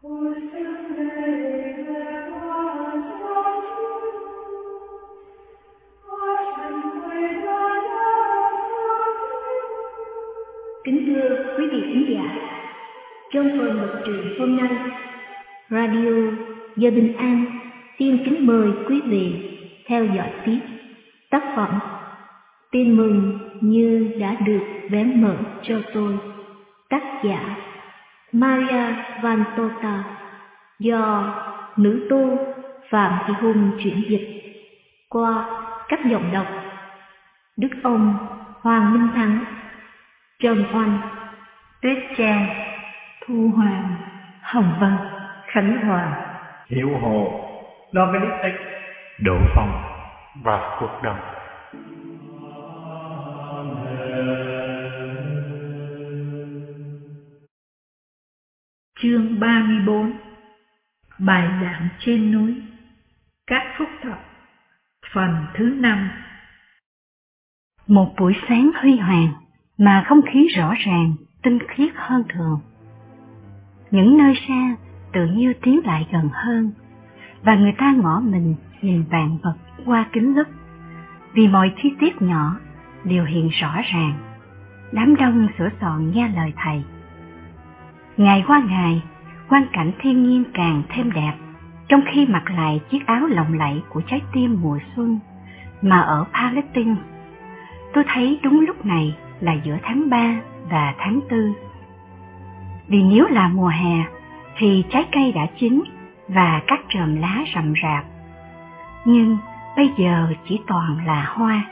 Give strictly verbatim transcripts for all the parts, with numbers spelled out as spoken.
Kính thưa quý vị khán giả, trong phần mật truyện hôm nay, Radio Giờ Bình An xin kính mời quý vị theo dõi tiếp tác phẩm Tin mừng như đã được vén mở cho tôi, tác giả Maria Vantota, do nữ tu Phạm Thị Hùng chuyển dịch qua các giọng đọc Đức Ông, Hoàng Minh Thắng, Trần Oanh, Tuyết Trang, Thu Hoàng, Hồng Vân, Khánh Hòa, Hiểu Hồ, Dominic, Đỗ Phong và Quốc Đông. Chương ba mươi bốn. Bài giảng trên núi, các phúc thọ, phần thứ năm. Một buổi sáng huy hoàng mà không khí rõ ràng, tinh khiết hơn thường. Những nơi xa tự như tiến lại gần hơn, và người ta ngỏ mình nhìn vạn vật qua kính lúp, vì mọi chi tiết nhỏ đều hiện rõ ràng. Đám đông sửa soạn nghe lời thầy. Ngày qua ngày, quang cảnh thiên nhiên càng thêm đẹp, trong khi mặc lại chiếc áo lộng lẫy của trái tim mùa xuân mà ở Palestine. Tôi thấy đúng lúc này là giữa tháng ba và tháng tư. Vì nếu là mùa hè thì trái cây đã chín và các chòm lá rậm rạp, nhưng bây giờ chỉ toàn là hoa.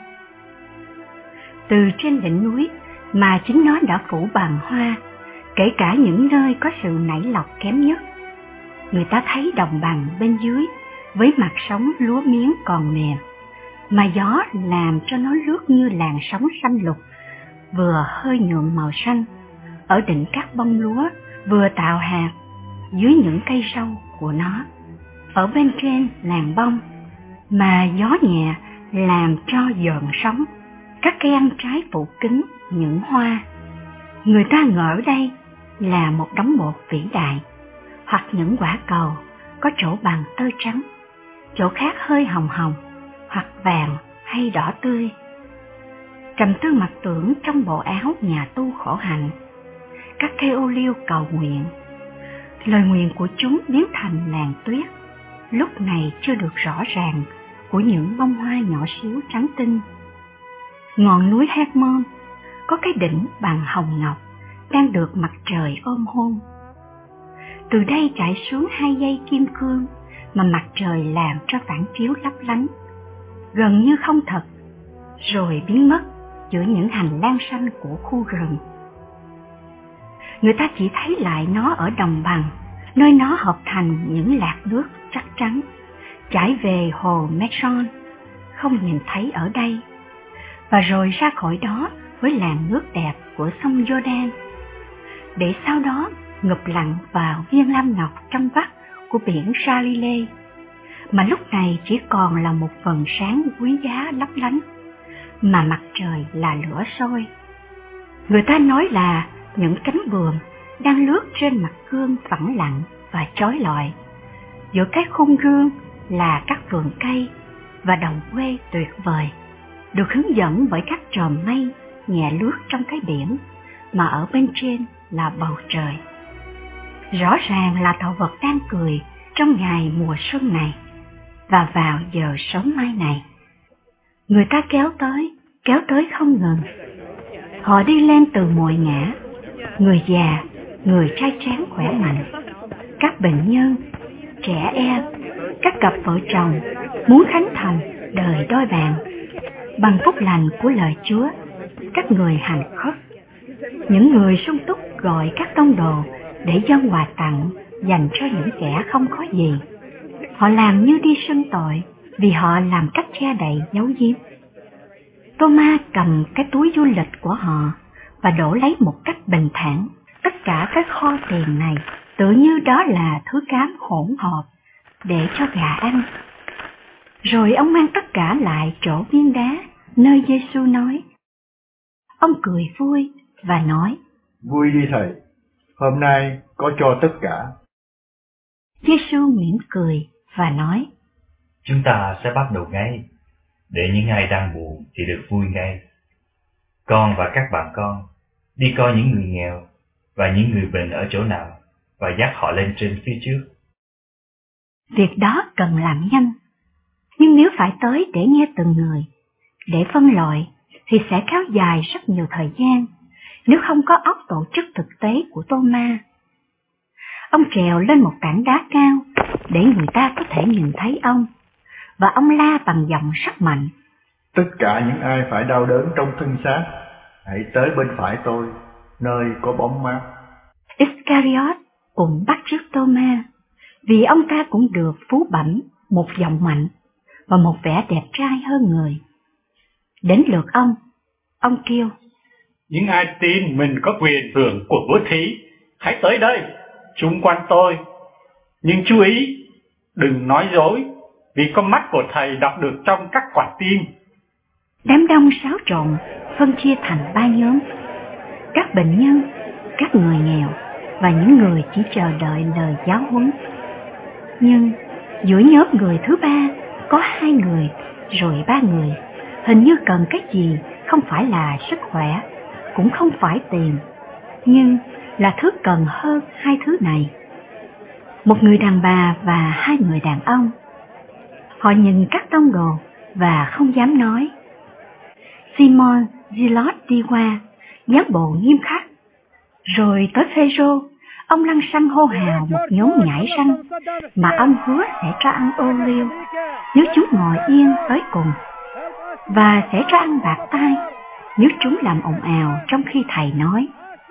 Từ trên đỉnh núi mà chính nó đã phủ bằng hoa, kể cả những nơi có sự nảy lọc kém nhất. Người ta thấy đồng bằng bên dưới với mặt sóng lúa miếng còn mềm, mà gió làm cho nó lướt như làn sóng xanh lục, vừa hơi nhuộm màu xanh ở đỉnh các bông lúa, vừa tạo hạt dưới những cây rau của nó. Ở bên trên làn bông mà gió nhẹ làm cho dợn sóng các cây ăn trái phủ kín những hoa. Người ta ngỡ đây là một đống bột vĩ đại, hoặc những quả cầu có chỗ bằng tơ trắng, chỗ khác hơi hồng hồng, hoặc vàng hay đỏ tươi. Trầm tư mặc tưởng trong bộ áo nhà tu khổ hạnh, các cây ô liu cầu nguyện. Lời nguyện của chúng biến thành làn tuyết, lúc này chưa được rõ ràng, của những bông hoa nhỏ xíu trắng tinh. Ngọn núi Hermon có cái đỉnh bằng hồng ngọc đang được mặt trời ôm hôn. Từ đây chảy xuống hai dây kim cương mà mặt trời làm cho phản chiếu lấp lánh, gần như không thật, rồi biến mất giữa những hành lang xanh của khu rừng. Người ta chỉ thấy lại nó ở đồng bằng, nơi nó hợp thành những lạt nước chắc trắng, chảy về hồ Metron, không nhìn thấy ở đây, và rồi ra khỏi đó với làn nước đẹp của sông Jordan, để sau đó ngập lặng vào viên lam ngọc trong vắt của biển Galilee, mà lúc này chỉ còn là một phần sáng quý giá lấp lánh, mà mặt trời là lửa sôi. Người ta nói là những cánh buồm đang lướt trên mặt gương phẳng lặng và chói lọi. Giữa cái khung gương là các vườn cây và đồng quê tuyệt vời, được hướng dẫn bởi các chòm mây nhẹ lướt trong cái biển, mà ở bên trên là bầu trời. Rõ ràng là tạo vật đang cười trong ngày mùa xuân này, và vào giờ sớm mai này. Người ta kéo tới, kéo tới không ngừng. Họ đi lên từ mọi ngã, người già, người trai tráng khỏe mạnh, các bệnh nhân, trẻ em, các cặp vợ chồng muốn khánh thành đời đôi bạn bằng phúc lành của lời Chúa, các người hành khất, những người sung túc gọi các tông đồ để dâng quà tặng dành cho những kẻ không có gì. Họ làm như đi xưng tội vì họ làm cách che đậy giấu giếm. Thomas cầm cái túi du lịch của họ và đổ lấy một cách bình thản tất cả cái kho tiền này, tự như đó là thứ cám hỗn hợp để cho gà ăn. Rồi ông mang tất cả lại chỗ viên đá nơi Giê-xu nói. Ông cười vui và nói: Vui đi thầy, hôm nay có cho tất cả. Giê-xu mỉm cười và nói: Chúng ta sẽ bắt đầu ngay, để những ai đang buồn thì được vui ngay. Con và các bạn con đi coi những người nghèo và những người bệnh ở chỗ nào và dắt họ lên trên phía trước. Việc đó cần làm nhanh, nhưng nếu phải tới để nghe từng người, để phân loại thì sẽ kéo dài rất nhiều thời gian nếu không có óc tổ chức thực tế của Tô-ma. Ông trèo lên một tảng đá cao để người ta có thể nhìn thấy ông, và ông la bằng giọng rất mạnh: Tất cả những ai phải đau đớn trong thân xác, hãy tới bên phải tôi, nơi có bóng mát. Iscariot cũng bắt chước Tô-ma, vì ông ta cũng được phú bẩm một giọng mạnh và một vẻ đẹp trai hơn người. Đến lượt ông, ông kêu: Những ai tin mình có quyền hưởng của bố thí, hãy tới đây, chung quanh tôi. Nhưng chú ý, đừng nói dối, vì con mắt của thầy đọc được trong các quả tim. Đám đông xáo trộn, phân chia thành ba nhóm: các bệnh nhân, các người nghèo và những người chỉ chờ đợi lời giáo huấn. Nhưng giữa nhóm người thứ ba có hai người rồi ba người, hình như cần cái gì không phải là sức khỏe, cũng không phải tiền, nhưng là thứ cần hơn hai thứ này. Một người đàn bà và hai người đàn ông. Họ nhìn các tông đồ và không dám nói. Simon Zealot đi qua, dáng bộ nghiêm khắc. Rồi tới Phêrô, ông lăng xăng hô hào một nhóm nhảy răng mà ông hứa sẽ cho ăn ô liu nếu chúng ngồi yên tới cùng, và sẽ cho ăn bạc tai nếu chúng làm ồn ào trong khi thầy nói.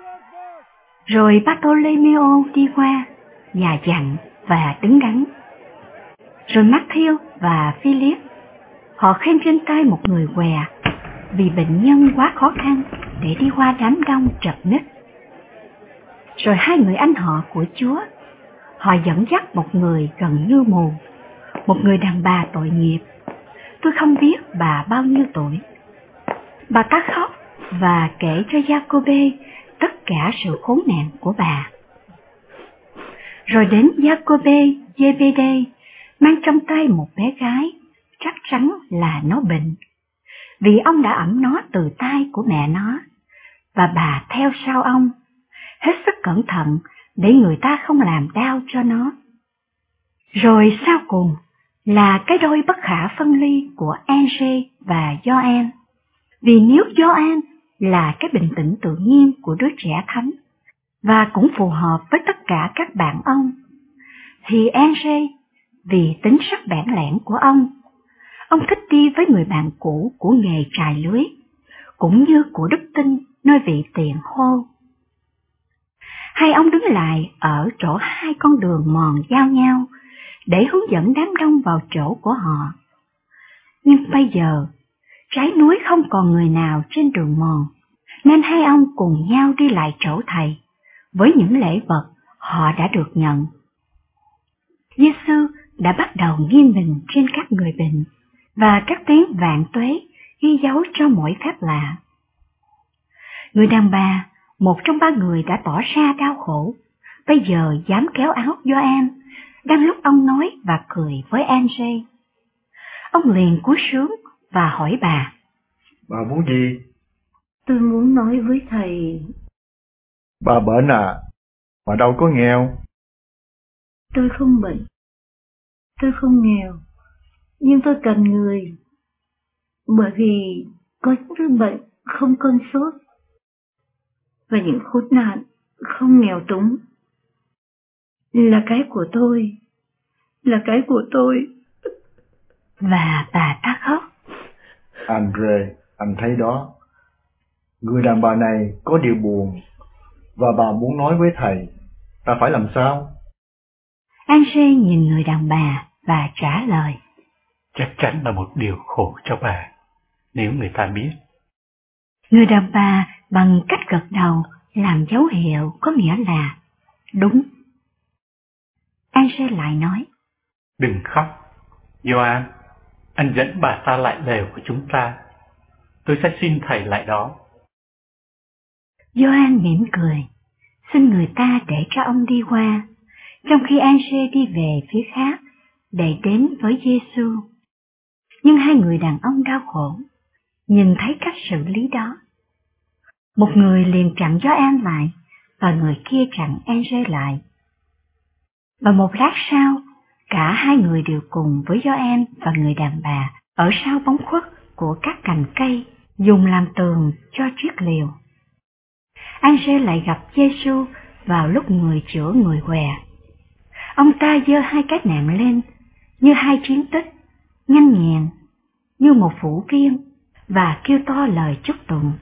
Rồi Bartolomeo đi qua, già dặn và đứng đắn. Rồi Matthew và Philip, họ khen trên tay một người què vì bệnh nhân quá khó khăn để đi qua đám đông chật ních. Rồi hai người anh họ của Chúa, họ dẫn dắt một người gần như mù, một người đàn bà tội nghiệp. Tôi không biết bà bao nhiêu tuổi. Bà ta khóc và kể cho Giacôbê tất cả sự khốn nạn của bà. Rồi đến Giacôbê Giê-bê-đê mang trong tay một bé gái, chắc chắn là nó bệnh, vì ông đã ẵm nó từ tay của mẹ nó, và bà theo sau ông, hết sức cẩn thận để người ta không làm đau cho nó. Rồi sau cùng là cái đôi bất khả phân ly của Andrê và Gioan, vì nếu Gioan là cái bình tĩnh tự nhiên của đứa trẻ thánh và cũng phù hợp với tất cả các bạn ông, thì Andrê vì tính sắc bản lẻn của ông, ông thích đi với người bạn cũ của nghề trài lưới, cũng như của đức tin nơi vị tiền hô. Hai ông đứng lại ở chỗ hai con đường mòn giao nhau để hướng dẫn đám đông vào chỗ của họ. Nhưng bây giờ, trái núi không còn người nào trên đường mòn, nên hai ông cùng nhau đi lại chỗ thầy với những lễ vật họ đã được nhận. Giê-xu đã bắt đầu nghiêng mình trên các người bệnh, và các tiếng vạn tuế ghi dấu cho mỗi phép lạ. Người đàn bà, một trong ba người đã tỏ ra đau khổ, bây giờ dám kéo áo Gioan, đang lúc ông nói và cười với Andrê. Ông liền cúi xuống và hỏi bà: Bà muốn gì? Tôi muốn nói với thầy. Bà bệnh à? Bà đâu có nghèo. Tôi không bệnh. Tôi không nghèo. Nhưng tôi cần người. Bởi vì có những bệnh không cơn sốt, và những khốn nạn không nghèo túng. Là cái của tôi. Là cái của tôi. Và bà ta khóc. Andre, anh thấy đó. Người đàn bà này có điều buồn, và bà muốn nói với thầy. Ta phải làm sao? Andre nhìn người đàn bà và trả lời: Chắc chắn là một điều khổ cho bà, nếu người ta biết. Người đàn bà bằng cách gật đầu làm dấu hiệu có nghĩa là đúng. Andre lại nói: Đừng khóc, Gioan, anh dẫn bà ta lại lều của chúng ta. Tôi sẽ xin thầy lại đó. Gioan mỉm cười, xin người ta để cho ông đi qua, trong khi Andrê đi về phía khác để đến với Giêsu. Nhưng hai người đàn ông đau khổ nhìn thấy cách xử lý đó. Một người liền chặn Gioan lại và người kia chặn Andrê lại. Và một lát sau, cả hai người đều cùng với Gioan và người đàn bà ở sau bóng khuất của các cành cây dùng làm tường cho chiếc liều. Andrê lại gặp Giêsu vào lúc người chữa người què. Ông ta giơ hai cái nạm lên như hai chiến tích, nhanh nhẹn như một vũ viên và kêu to lời chúc tụng.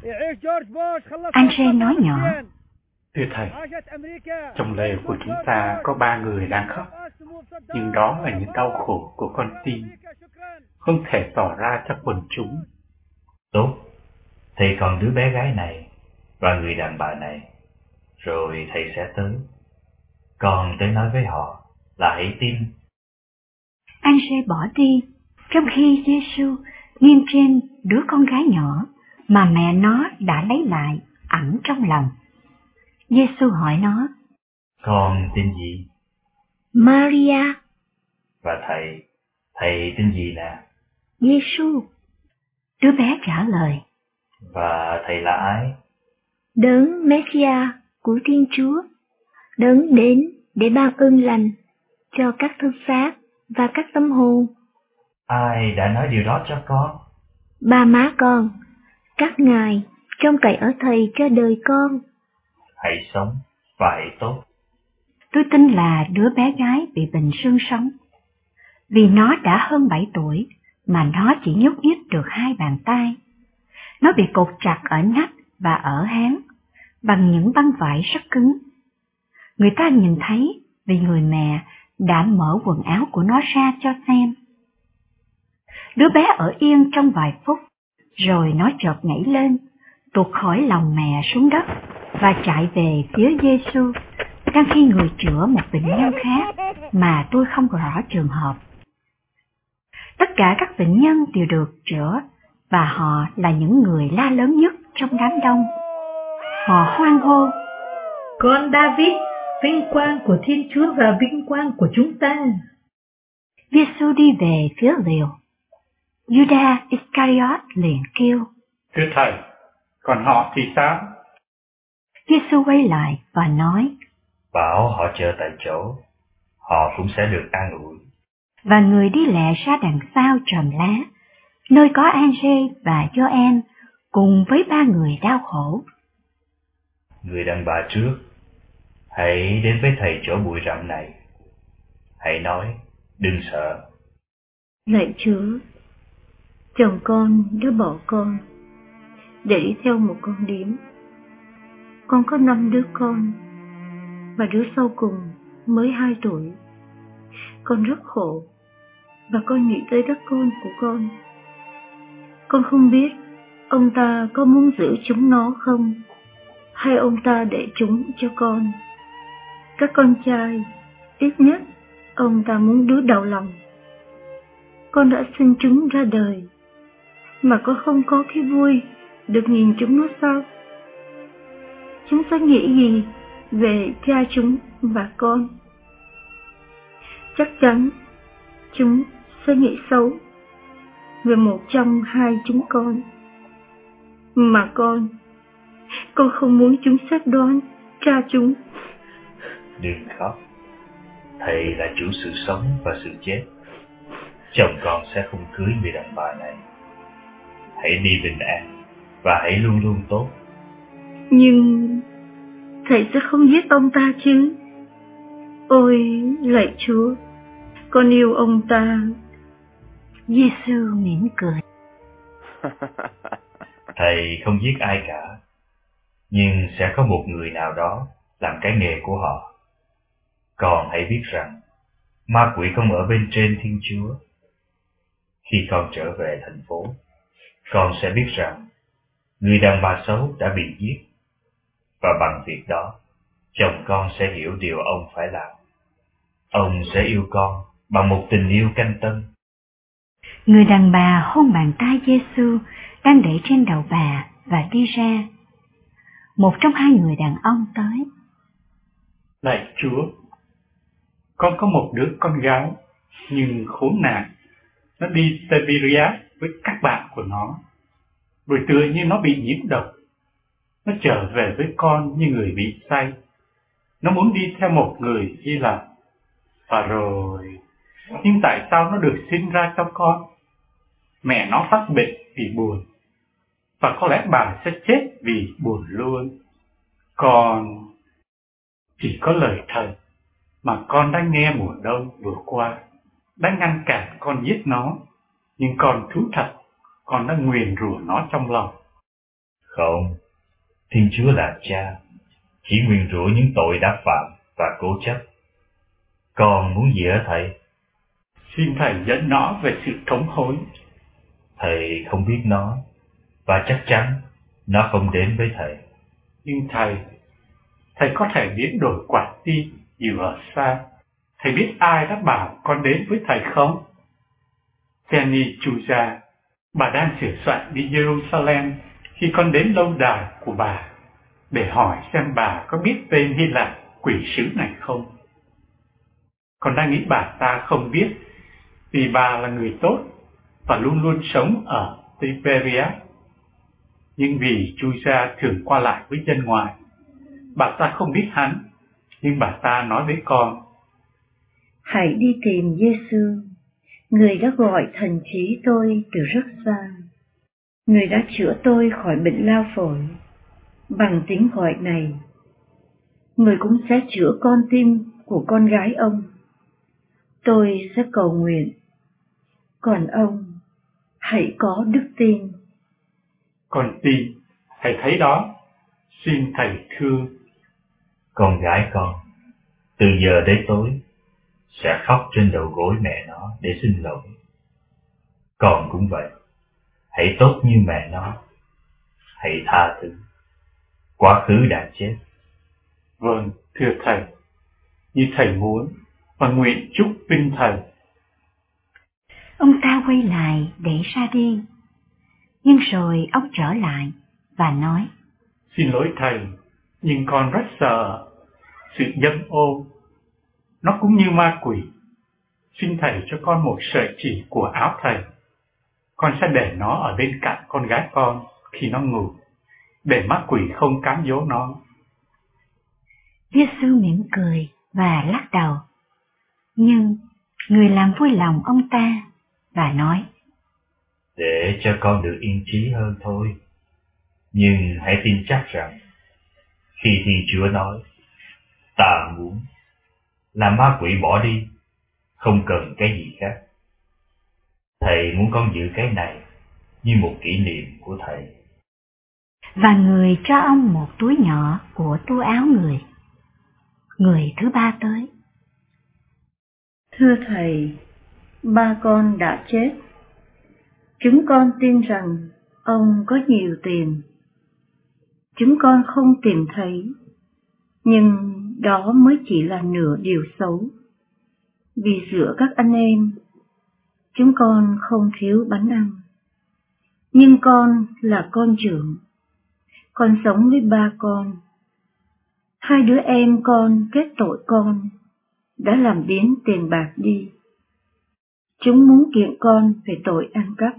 Andrê nói nhỏ: Thưa Thầy, trong lều của chúng ta có ba người đang khóc, nhưng đó là những đau khổ của con tim, không thể tỏ ra cho quần chúng. Tốt, thầy còn đứa bé gái này và người đàn bà này, rồi thầy sẽ tới. Còn tới nói với họ là hãy tin. Andrê bỏ đi, trong khi Giêsu nghiêm trên đứa con gái nhỏ mà mẹ nó đã lấy lại ẵm trong lòng. Giêsu hỏi nó: Con tên gì? Maria. Và thầy, thầy tên gì nè? Giêsu. Đứa bé trả lời: Và thầy là ai? Đấng Messiah của Thiên Chúa, đấng đến để ban ơn lành cho các thân xác và các tâm hồn. Ai đã nói điều đó cho con? Ba má con, các ngài trông cậy ở thầy cho đời con. Hãy sống và hãy tốt. Tôi tin là đứa bé gái bị bệnh xương sống. Vì nó đã hơn bảy tuổi mà nó chỉ nhúc nhích được hai bàn tay. Nó bị cột chặt ở nách và ở háng bằng những băng vải rất cứng. Người ta nhìn thấy vì người mẹ đã mở quần áo của nó ra cho xem. Đứa bé ở yên trong vài phút, rồi nó chợt nhảy lên, tuột khỏi lòng mẹ xuống đất và chạy về phía Giêsu, đang khi người chữa một bệnh nhân khác mà tôi không rõ trường hợp. Tất cả các bệnh nhân đều được chữa và họ là những người la lớn nhất trong đám đông. Họ hoan hô: Con David, vinh quang của Thiên Chúa và vinh quang của chúng ta. Giêsu đi về phía liều. Judas Iscariot liền kêu: Thưa Thầy, còn họ thì sao? Giêsu quay lại và nói: Bảo họ chờ tại chỗ, họ cũng sẽ được an ủi. Và người đi lẹ ra đằng sau tròm lá, nơi có Andrê và Gioan cùng với ba người đau khổ. Người đàn bà trước, hãy đến với thầy chỗ bụi rậm này. Hãy nói, đừng sợ. Lạy Chúa, chồng con đã bỏ con để đi theo một con điếm. Con có năm đứa con, và đứa sau cùng mới hai tuổi. Con rất khổ, và con nghĩ tới đứa con của con. Con không biết ông ta có muốn giữ chúng nó không, hay ông ta để chúng cho con. Các con trai, ít nhất ông ta muốn đứa đầu lòng. Con đã sinh chúng ra đời, mà con không có cái vui được nhìn chúng nó sao? Chúng sẽ nghĩ gì về cha chúng và con? Chắc chắn chúng sẽ nghĩ xấu về một trong hai chúng con. Mà con, con không muốn chúng xét đoán cha chúng. Đừng khóc. Thầy là chủ sự sống và sự chết. Chồng con sẽ không cưới người đàn bà này. Hãy đi bình an và hãy luôn luôn tốt. Nhưng thầy sẽ không giết ông ta chứ? Ôi lạy Chúa, con yêu ông ta. Giêsu mỉm cười. Thầy không giết ai cả, nhưng sẽ có một người nào đó làm cái nghề của họ. Còn hãy biết rằng ma quỷ không ở bên trên Thiên Chúa. Khi con trở về thành phố, con sẽ biết rằng người đàn bà xấu đã bị giết, và bằng việc đó, chồng con sẽ hiểu điều ông phải làm. Ông sẽ yêu con bằng một tình yêu canh tân. Người đàn bà hôn bàn tay Giêsu đang để trên đầu bà và đi ra. Một trong hai người đàn ông tới. Lạy Chúa, Con có một đứa con gái, nhưng khốn nạn, nó đi Siberia với các bạn của nó, rồi tựa như nó bị nhiễm độc. Nó trở về với con như người bị say. Nó muốn đi theo một người Hy Lạp. Và rồi, nhưng tại sao nó được sinh ra cho con? Mẹ nó phát bệnh vì buồn, và có lẽ bà sẽ chết vì buồn luôn. Còn chỉ có lời thầy mà con đã nghe mùa đông vừa qua đã ngăn cản con giết nó, nhưng con thú thật, con đã nguyền rủa nó trong lòng. Không, Thiên Chúa là cha, chỉ nguyền rủa những tội đã phạm và cố chấp. Con muốn gì ở thầy? Xin thầy dẫn nó về sự thống hối. Thầy không biết nó, và chắc chắn nó không đến với thầy. Nhưng thầy, thầy có thể biến đổi quả tim dù ở xa. Thầy biết ai đã bảo con đến với thầy không? Jenny Chuja, bà đang sửa soạn đi Jerusalem khi con đến lâu đài của bà, để hỏi xem bà có biết tên Hy Lạp quỷ sứ này không. Con đang nghĩ bà ta không biết, vì bà là người tốt và luôn luôn sống ở Siberia. Nhưng vì Chuja thường qua lại với dân ngoài, bà ta không biết hắn, nhưng bà ta nói với con: hãy đi tìm Giê-xu, người đã gọi thần trí tôi từ rất xa. Người đã chữa tôi khỏi bệnh lao phổi bằng tiếng gọi này. Người cũng sẽ chữa con tim của con gái ông. Tôi sẽ cầu nguyện, còn ông hãy có đức tin. Con tin, thầy thấy đó. Xin thầy thương. Con gái con, từ giờ đến tối, sẽ khóc trên đầu gối mẹ nó để xin lỗi. Con cũng vậy, hãy tốt như mẹ nó, hãy tha thứ. Quá khứ đã chết. Vâng, thưa thầy, như thầy muốn, và nguyện chúc vinh thầy. Ông ta quay lại để ra đi, nhưng rồi ông trở lại và nói: Xin lỗi thầy, nhưng con rất sợ sự dâm ô. Nó cũng như ma quỷ. Xin thầy cho con một sợi chỉ của áo thầy. Con sẽ để nó ở bên cạnh con gái con khi nó ngủ, để ma quỷ không cám dỗ nó. Giê-xu mỉm cười và lắc đầu. Nhưng người làm vui lòng ông ta và nói: Để cho con được yên trí hơn thôi. Nhưng hãy tin chắc rằng, khi Thiên Chúa nói, ta muốn, là ma quỷ bỏ đi, không cần cái gì khác. Thầy muốn con giữ cái này như một kỷ niệm của thầy. Và người cho ông một túi nhỏ của túi áo người. Người thứ ba tới. Thưa thầy, ba con đã chết. Chúng con tin rằng ông có nhiều tiền. Chúng con không tìm thấy, nhưng đó mới chỉ là nửa điều xấu. Vì giữa các anh em, chúng con không thiếu bánh ăn. Nhưng con là con trưởng, con sống với ba con. Hai đứa em con kết tội con, đã làm biến tiền bạc đi. Chúng muốn kiện con về tội ăn cắp.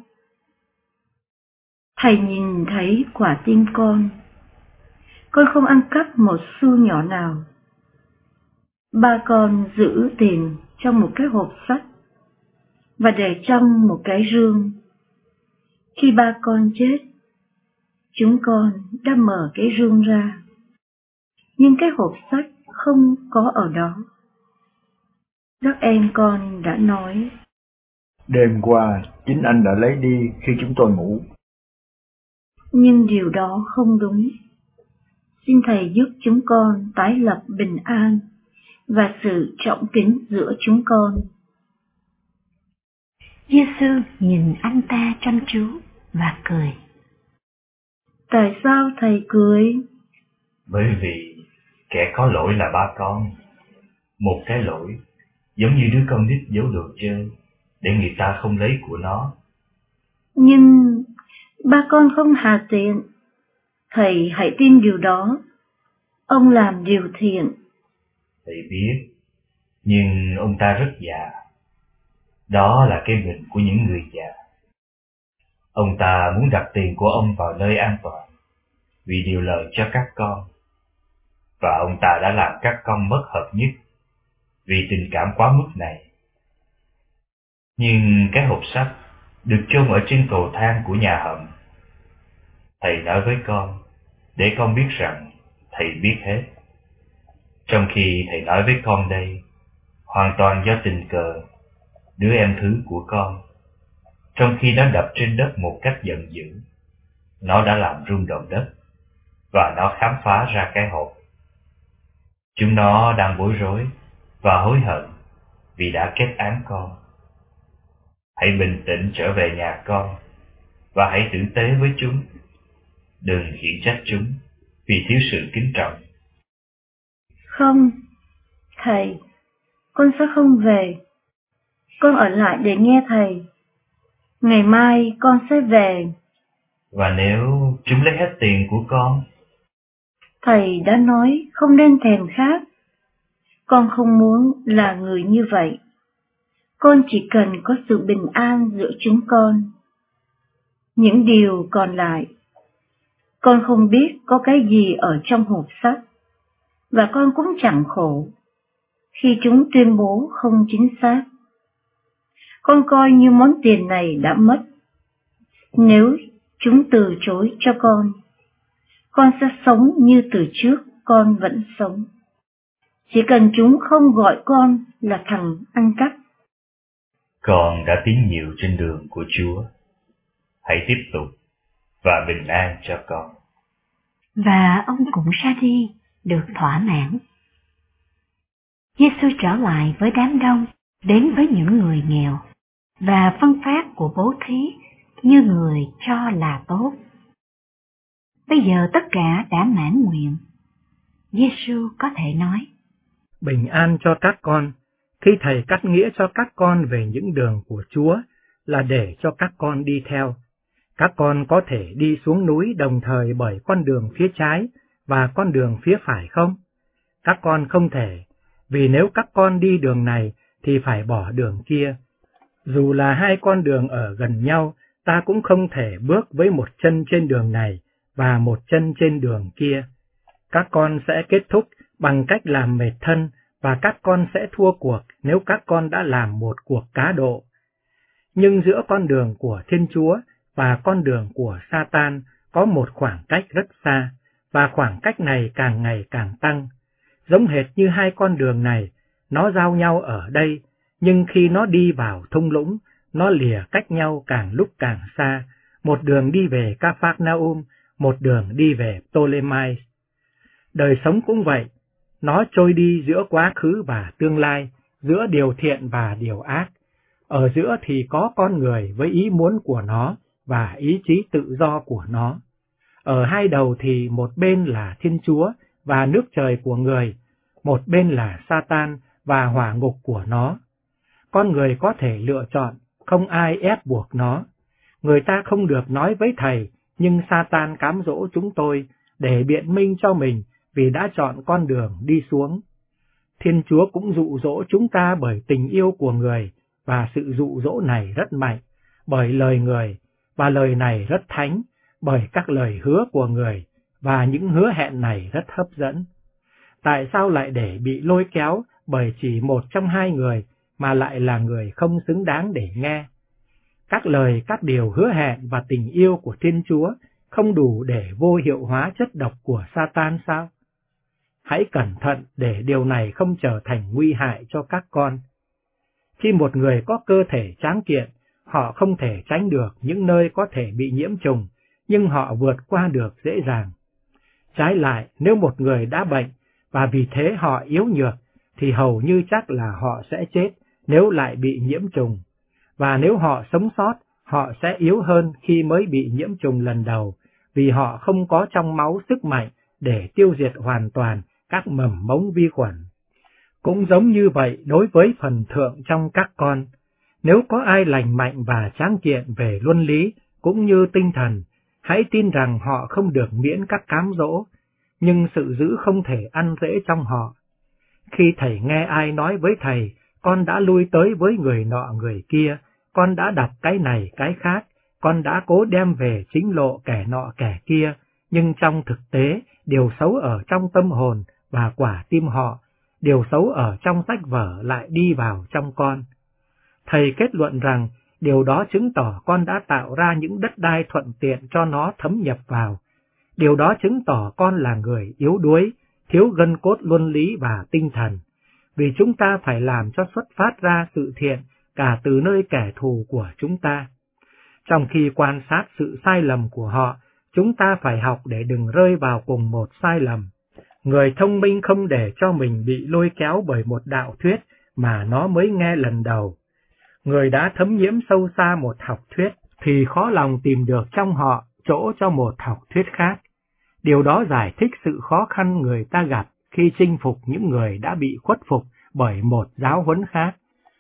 Thầy nhìn thấy quả tim con. Con không ăn cắp một xu nhỏ nào. Ba con giữ tiền trong một cái hộp sắt và để trong một cái rương. Khi ba con chết, chúng con đã mở cái rương ra, nhưng cái hộp sắt không có ở đó. Các em con đã nói: đêm qua chính anh đã lấy đi khi chúng tôi ngủ. Nhưng điều đó không đúng. Xin thầy giúp chúng con tái lập bình an và sự trọng kính giữa chúng con. Giê-xu nhìn anh ta chăm chú và cười. Tại sao thầy cười? Bởi vì kẻ có lỗi là ba con. Một cái lỗi giống như đứa con nít giấu đồ chơi để người ta không lấy của nó. Nhưng ba con không hà tiện. Thầy hãy tin điều đó. Ông làm điều thiện. Thầy biết, Nhưng ông ta rất già. Đó là cái bệnh của những người già. Ông ta muốn đặt tiền của ông vào nơi an toàn, vì điều lợi cho các con. Và ông ta đã làm các con mất hợp nhất, vì tình cảm quá mức này. Nhưng cái hộp sách được chôn ở trên cầu thang của nhà hầm. Thầy nói với con, để con biết rằng thầy biết hết. Trong khi thầy nói với con đây, hoàn toàn do tình cờ, đứa em thứ của con, trong khi nó đập trên đất một cách giận dữ, nó đã làm rung động đất, và nó khám phá ra cái hộp. Chúng nó đang bối rối và hối hận vì đã kết án con. Hãy bình tĩnh trở về nhà con, và hãy tử tế với chúng. Đừng khiển trách chúng vì thiếu sự kính trọng. Không, thầy, con sẽ không về. Con ở lại để nghe thầy. Ngày mai con sẽ về. Và nếu chúng lấy hết tiền của con? Thầy đã nói không nên thèm khát. Con không muốn là người như vậy. Con chỉ cần có sự bình an giữa chúng con. Những điều còn lại, con không biết có cái gì ở trong hộp sách, và con cũng chẳng khổ khi chúng tuyên bố không chính xác. Con coi như món tiền này đã mất. Nếu chúng từ chối cho con, con sẽ sống như từ trước con vẫn sống. Chỉ cần chúng không gọi con là thằng ăn cắp. Con đã tín nhiều trên đường của Chúa. Hãy tiếp tục và bình an cho con. Và ông cũng ra đi, được thỏa mãn. Giê-xu trở lại với đám đông, đến với những người nghèo, và phân phát của bố thí như người cho là tốt. Bây giờ tất cả đã mãn nguyện. Giê-xu có thể nói: Bình an cho các con, khi thầy cắt nghĩa cho các con về những đường của Chúa là để cho các con đi theo. Các con có thể đi xuống núi đồng thời bởi con đường phía trái và con đường phía phải không? Các con không thể, vì nếu các con đi đường này thì phải bỏ đường kia. Dù là hai con đường ở gần nhau, ta cũng không thể bước với một chân trên đường này và một chân trên đường kia. Các con sẽ kết thúc bằng cách làm mệt thân, và các con sẽ thua cuộc nếu các con đã làm một cuộc cá độ. Nhưng giữa con đường của Thiên Chúa và con đường của Sa-tan có một khoảng cách rất xa, và khoảng cách này càng ngày càng tăng. Giống hệt như hai con đường này, nó giao nhau ở đây, nhưng khi nó đi vào thung lũng, nó lìa cách nhau càng lúc càng xa, một đường đi về Ca-phác-na-um, một đường đi về Ptolemy. Đời sống cũng vậy, nó trôi đi giữa quá khứ và tương lai, giữa điều thiện và điều ác. Ở giữa thì có con người với ý muốn của nó và ý chí tự do của nó. Ở hai đầu thì một bên là Thiên Chúa và nước trời của người, một bên là Sa-tan và hỏa ngục của nó. Con người có thể lựa chọn, không ai ép buộc nó. Người ta không được nói với thầy, nhưng Sa-tan cám dỗ chúng tôi để biện minh cho mình vì đã chọn con đường đi xuống. Thiên Chúa cũng dụ dỗ chúng ta bởi tình yêu của người, và sự dụ dỗ này rất mạnh, bởi lời người, và lời này rất thánh, bởi các lời hứa của người, và những hứa hẹn này rất hấp dẫn. Tại sao lại để bị lôi kéo bởi chỉ một trong hai người mà lại là người không xứng đáng để nghe? Các lời, các điều hứa hẹn và tình yêu của Thiên Chúa không đủ để vô hiệu hóa chất độc của Sa-tan sao? Hãy cẩn thận để điều này không trở thành nguy hại cho các con. Khi một người có cơ thể tráng kiện, họ không thể tránh được những nơi có thể bị nhiễm trùng, nhưng họ vượt qua được dễ dàng. Trái lại, nếu một người đã bệnh, và vì thế họ yếu nhược, thì hầu như chắc là họ sẽ chết nếu lại bị nhiễm trùng. Và nếu họ sống sót, họ sẽ yếu hơn khi mới bị nhiễm trùng lần đầu, vì họ không có trong máu sức mạnh để tiêu diệt hoàn toàn các mầm mống vi khuẩn. Cũng giống như vậy đối với phần thượng trong các con. Nếu có ai lành mạnh và tráng kiện về luân lý cũng như tinh thần, hãy tin rằng họ không được miễn các cám dỗ, nhưng sự giữ không thể ăn rễ trong họ. Khi thầy nghe ai nói với thầy, con đã lui tới với người nọ người kia, con đã đọc cái này cái khác, con đã cố đem về chính lộ kẻ nọ kẻ kia, nhưng trong thực tế, điều xấu ở trong tâm hồn và quả tim họ, điều xấu ở trong sách vở lại đi vào trong con. Thầy kết luận rằng, điều đó chứng tỏ con đã tạo ra những đất đai thuận tiện cho nó thấm nhập vào. Điều đó chứng tỏ con là người yếu đuối, thiếu gân cốt luân lý và tinh thần, vì chúng ta phải làm cho xuất phát ra sự thiện cả từ nơi kẻ thù của chúng ta. Trong khi quan sát sự sai lầm của họ, chúng ta phải học để đừng rơi vào cùng một sai lầm. Người thông minh không để cho mình bị lôi kéo bởi một đạo thuyết mà nó mới nghe lần đầu. Người đã thấm nhiễm sâu xa một học thuyết thì khó lòng tìm được trong họ chỗ cho một học thuyết khác. Điều đó giải thích sự khó khăn người ta gặp khi chinh phục những người đã bị khuất phục bởi một giáo huấn khác,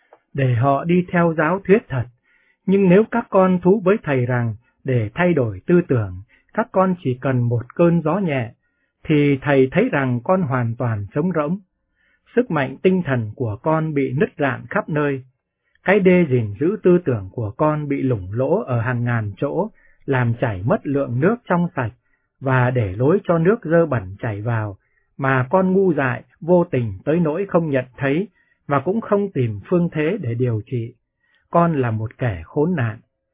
để họ đi theo giáo thuyết thật. Nhưng nếu các con thú với thầy rằng để thay đổi tư tưởng, các con chỉ cần một cơn gió nhẹ, thì thầy thấy rằng con hoàn toàn trống rỗng. Sức mạnh tinh thần của con bị nứt rạn khắp nơi. Cái đê gìn giữ tư tưởng của con bị lủng lỗ ở hàng ngàn chỗ, làm chảy mất lượng nước trong sạch, và để lối cho nước dơ bẩn chảy vào, mà con ngu dại, vô tình tới nỗi không nhận thấy, và cũng không tìm phương thế để điều trị. Con là một kẻ khốn nạn.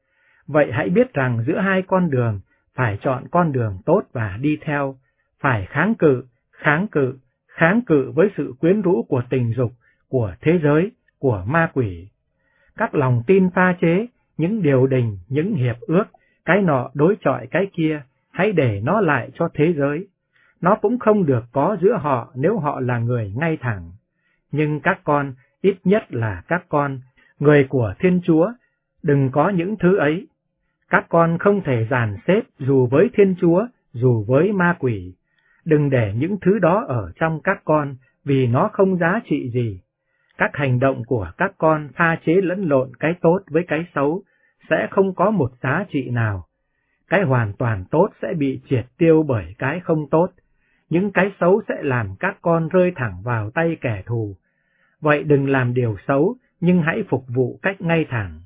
Vậy hãy biết rằng giữa hai con đường, phải chọn con đường tốt và đi theo, phải kháng cự, kháng cự, kháng cự với sự quyến rũ của tình dục, của thế giới, của ma quỷ. Các lòng tin pha chế, những điều đình, những hiệp ước, cái nọ đối chọi cái kia, hãy để nó lại cho thế giới. Nó cũng không được có giữa họ nếu họ là người ngay thẳng. Nhưng các con, ít nhất là các con, người của Thiên Chúa, đừng có những thứ ấy. Các con không thể dàn xếp dù với Thiên Chúa, dù với ma quỷ. Đừng để những thứ đó ở trong các con, vì nó không giá trị gì. Các hành động của các con pha chế lẫn lộn cái tốt với cái xấu, sẽ không có một giá trị nào. Cái hoàn toàn tốt sẽ bị triệt tiêu bởi cái không tốt. Những cái xấu sẽ làm các con rơi thẳng vào tay kẻ thù. Vậy đừng làm điều xấu, nhưng hãy phục vụ cách ngay thẳng.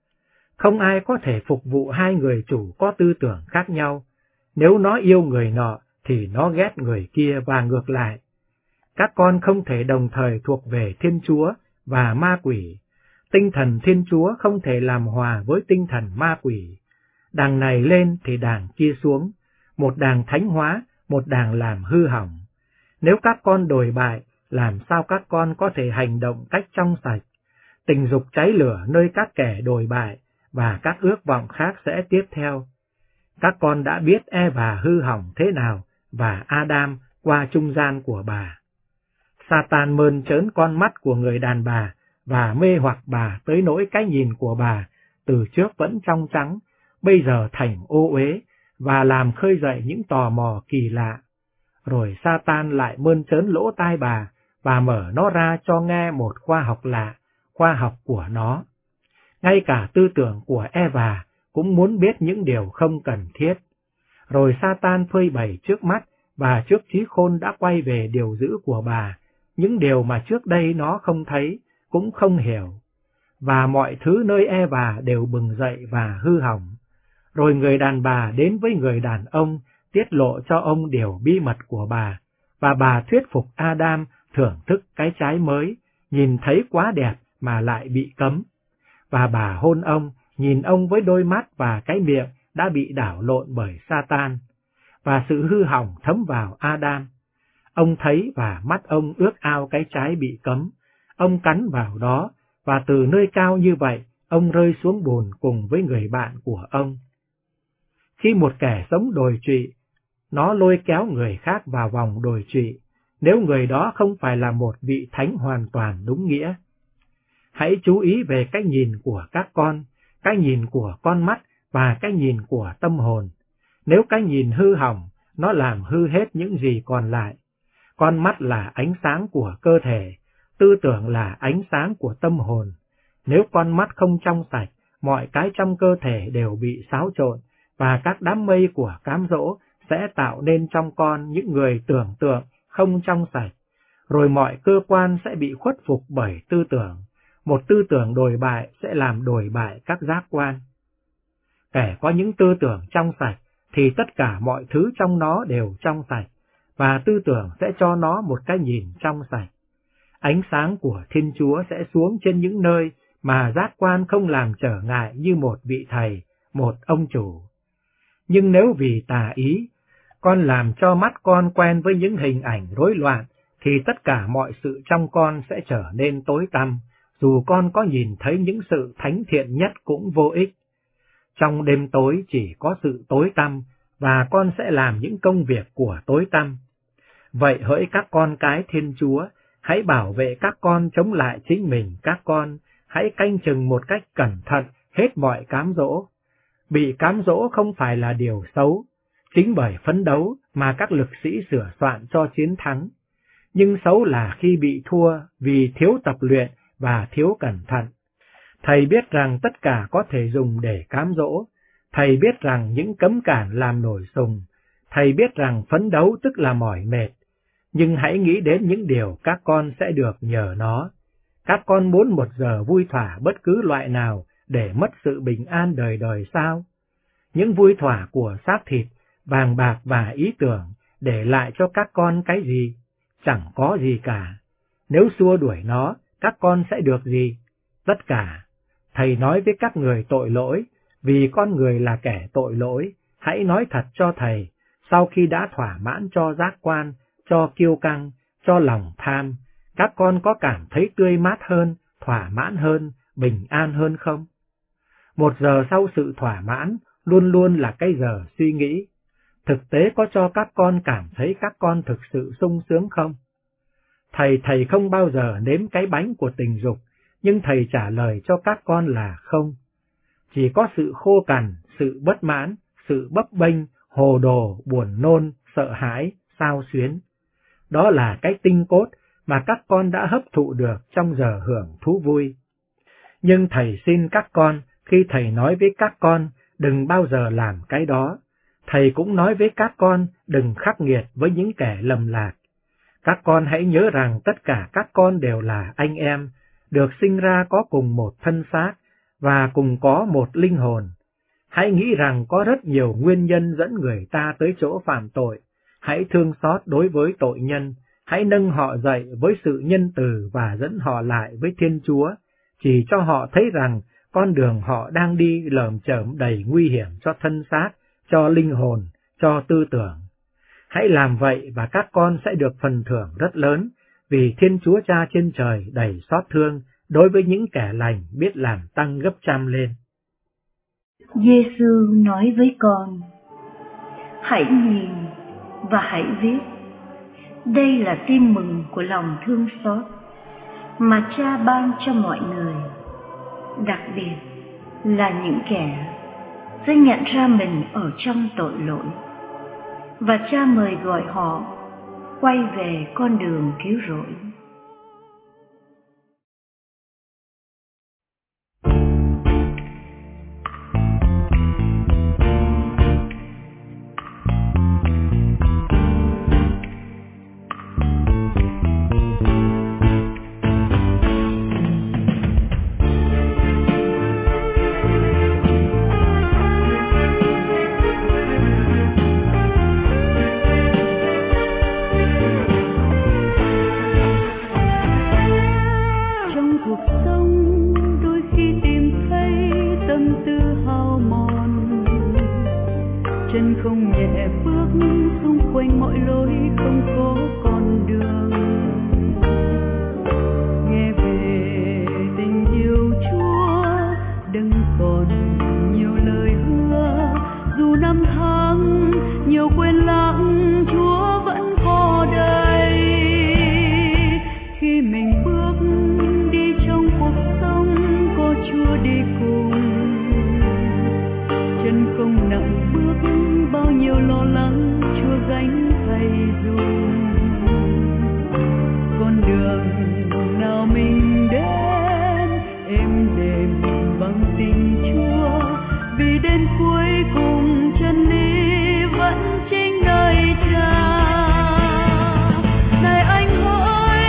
Không ai có thể phục vụ hai người chủ có tư tưởng khác nhau. Nếu nó yêu người nọ, thì nó ghét người kia và ngược lại. Các con không thể đồng thời thuộc về Thiên Chúa và ma quỷ. Tinh thần Thiên Chúa không thể làm hòa với tinh thần ma quỷ. Đàng này lên thì đàng kia xuống, một đàng thánh hóa, một đàng làm hư hỏng. Nếu các con đồi bại, làm sao các con có thể hành động cách trong sạch? Tình dục cháy lửa nơi các kẻ đồi bại, và các ước vọng khác sẽ tiếp theo. Các con đã biết Eva hư hỏng thế nào, và Adam qua trung gian của bà. Satan mơn trớn con mắt của người đàn bà, và mê hoặc bà tới nỗi cái nhìn của bà, từ trước vẫn trong trắng, bây giờ thành ô uế, và làm khơi dậy những tò mò kỳ lạ. Rồi Satan lại mơn trớn lỗ tai bà, và mở nó ra cho nghe một khoa học lạ, khoa học của nó. Ngay cả tư tưởng của Eva cũng muốn biết những điều không cần thiết. Rồi Satan phơi bày trước mắt, và trước trí khôn đã quay về điều dữ của bà, những điều mà trước đây nó không thấy, cũng không hiểu. Và mọi thứ nơi Eva đều bừng dậy và hư hỏng. Rồi người đàn bà đến với người đàn ông, tiết lộ cho ông điều bí mật của bà, và bà thuyết phục Adam thưởng thức cái trái mới, nhìn thấy quá đẹp mà lại bị cấm. Và bà hôn ông, nhìn ông với đôi mắt và cái miệng đã bị đảo lộn bởi Satan. Và sự hư hỏng thấm vào Adam. Ông thấy và mắt ông ước ao cái trái bị cấm. Ông cắn vào đó, và từ nơi cao như vậy, ông rơi xuống bùn cùng với người bạn của ông. Khi một kẻ sống đồi trụy, nó lôi kéo người khác vào vòng đồi trụy, nếu người đó không phải là một vị thánh hoàn toàn đúng nghĩa. Hãy chú ý về cái nhìn của các con, cái nhìn của con mắt và cái nhìn của tâm hồn. Nếu cái nhìn hư hỏng, nó làm hư hết những gì còn lại. Con mắt là ánh sáng của cơ thể, tư tưởng là ánh sáng của tâm hồn. Nếu con mắt không trong sạch, mọi cái trong cơ thể đều bị xáo trộn, và các đám mây của cám dỗ sẽ tạo nên trong con những người tưởng tượng không trong sạch. rồi mọi cơ quan sẽ bị khuất phục bởi tư tưởng. Một tư tưởng đồi bại sẽ làm đồi bại các giác quan. Kẻ có những tư tưởng trong sạch thì tất cả mọi thứ trong nó đều trong sạch, và tư tưởng sẽ cho nó một cái nhìn trong sạch. Ánh sáng của Thiên Chúa sẽ xuống trên những nơi mà giác quan không làm trở ngại như một vị thầy, một ông chủ. Nhưng nếu vì tà ý, con làm cho mắt con quen với những hình ảnh rối loạn, thì tất cả mọi sự trong con sẽ trở nên tối tăm, dù con có nhìn thấy những sự thánh thiện nhất cũng vô ích. Trong đêm tối chỉ có sự tối tăm, và con sẽ làm những công việc của tối tăm. Vậy hỡi các con cái Thiên Chúa, hãy bảo vệ các con chống lại chính mình các con, hãy canh chừng một cách cẩn thận hết mọi cám dỗ. Bị cám dỗ không phải là điều xấu, chính bởi phấn đấu mà các lực sĩ sửa soạn cho chiến thắng. Nhưng xấu là khi bị thua vì thiếu tập luyện và thiếu cẩn thận. Thầy biết rằng tất cả có thể dùng để cám dỗ, thầy biết rằng những cấm cản làm nổi sùng, thầy biết rằng phấn đấu tức là mỏi mệt. Nhưng hãy nghĩ đến những điều các con sẽ được nhờ nó. Các con muốn một giờ vui thỏa bất cứ loại nào để mất sự bình an đời đời sao? Những vui thỏa của xác thịt, vàng bạc và ý tưởng để lại cho các con cái gì? Chẳng có gì cả. Nếu xua đuổi nó, các con sẽ được gì? Tất cả. Thầy nói với các người tội lỗi, vì con người là kẻ tội lỗi, hãy nói thật cho thầy, sau khi đã thỏa mãn cho giác quan, cho kiêu căng, cho lòng tham, các con có cảm thấy tươi mát hơn, thỏa mãn hơn, bình an hơn không? Một giờ sau sự thỏa mãn luôn luôn là cái giờ suy nghĩ. Thực tế có cho các con cảm thấy các con thực sự sung sướng không? Thầy thầy không bao giờ nếm cái bánh của tình dục, nhưng thầy trả lời cho các con là không. Chỉ có sự khô cằn, sự bất mãn, sự bấp bênh, hồ đồ, buồn nôn, sợ hãi, xao xuyến. Đó là cái tinh cốt mà các con đã hấp thụ được trong giờ hưởng thú vui. Nhưng thầy xin các con, khi thầy nói với các con, đừng bao giờ làm cái đó. Thầy cũng nói với các con, đừng khắc nghiệt với những kẻ lầm lạc. Các con hãy nhớ rằng tất cả các con đều là anh em, được sinh ra có cùng một thân xác, và cùng có một linh hồn. Hãy nghĩ rằng có rất nhiều nguyên nhân dẫn người ta tới chỗ phạm tội. Hãy thương xót đối với tội nhân, hãy nâng họ dậy với sự nhân từ và dẫn họ lại với Thiên Chúa, chỉ cho họ thấy rằng con đường họ đang đi lởm chởm đầy nguy hiểm cho thân xác, cho linh hồn, cho tư tưởng. Hãy làm vậy và các con sẽ được phần thưởng rất lớn, vì Thiên Chúa Cha trên trời đầy xót thương đối với những kẻ lành biết làm tăng gấp trăm lên. Giê-xu nói với con, hãy nhìn và hãy viết. Đây là tin mừng của lòng thương xót mà Cha ban cho mọi người, đặc biệt là những kẻ sẽ nhận ra mình ở trong tội lỗi, và Cha mời gọi họ quay về con đường cứu rỗi. Này anh hỡi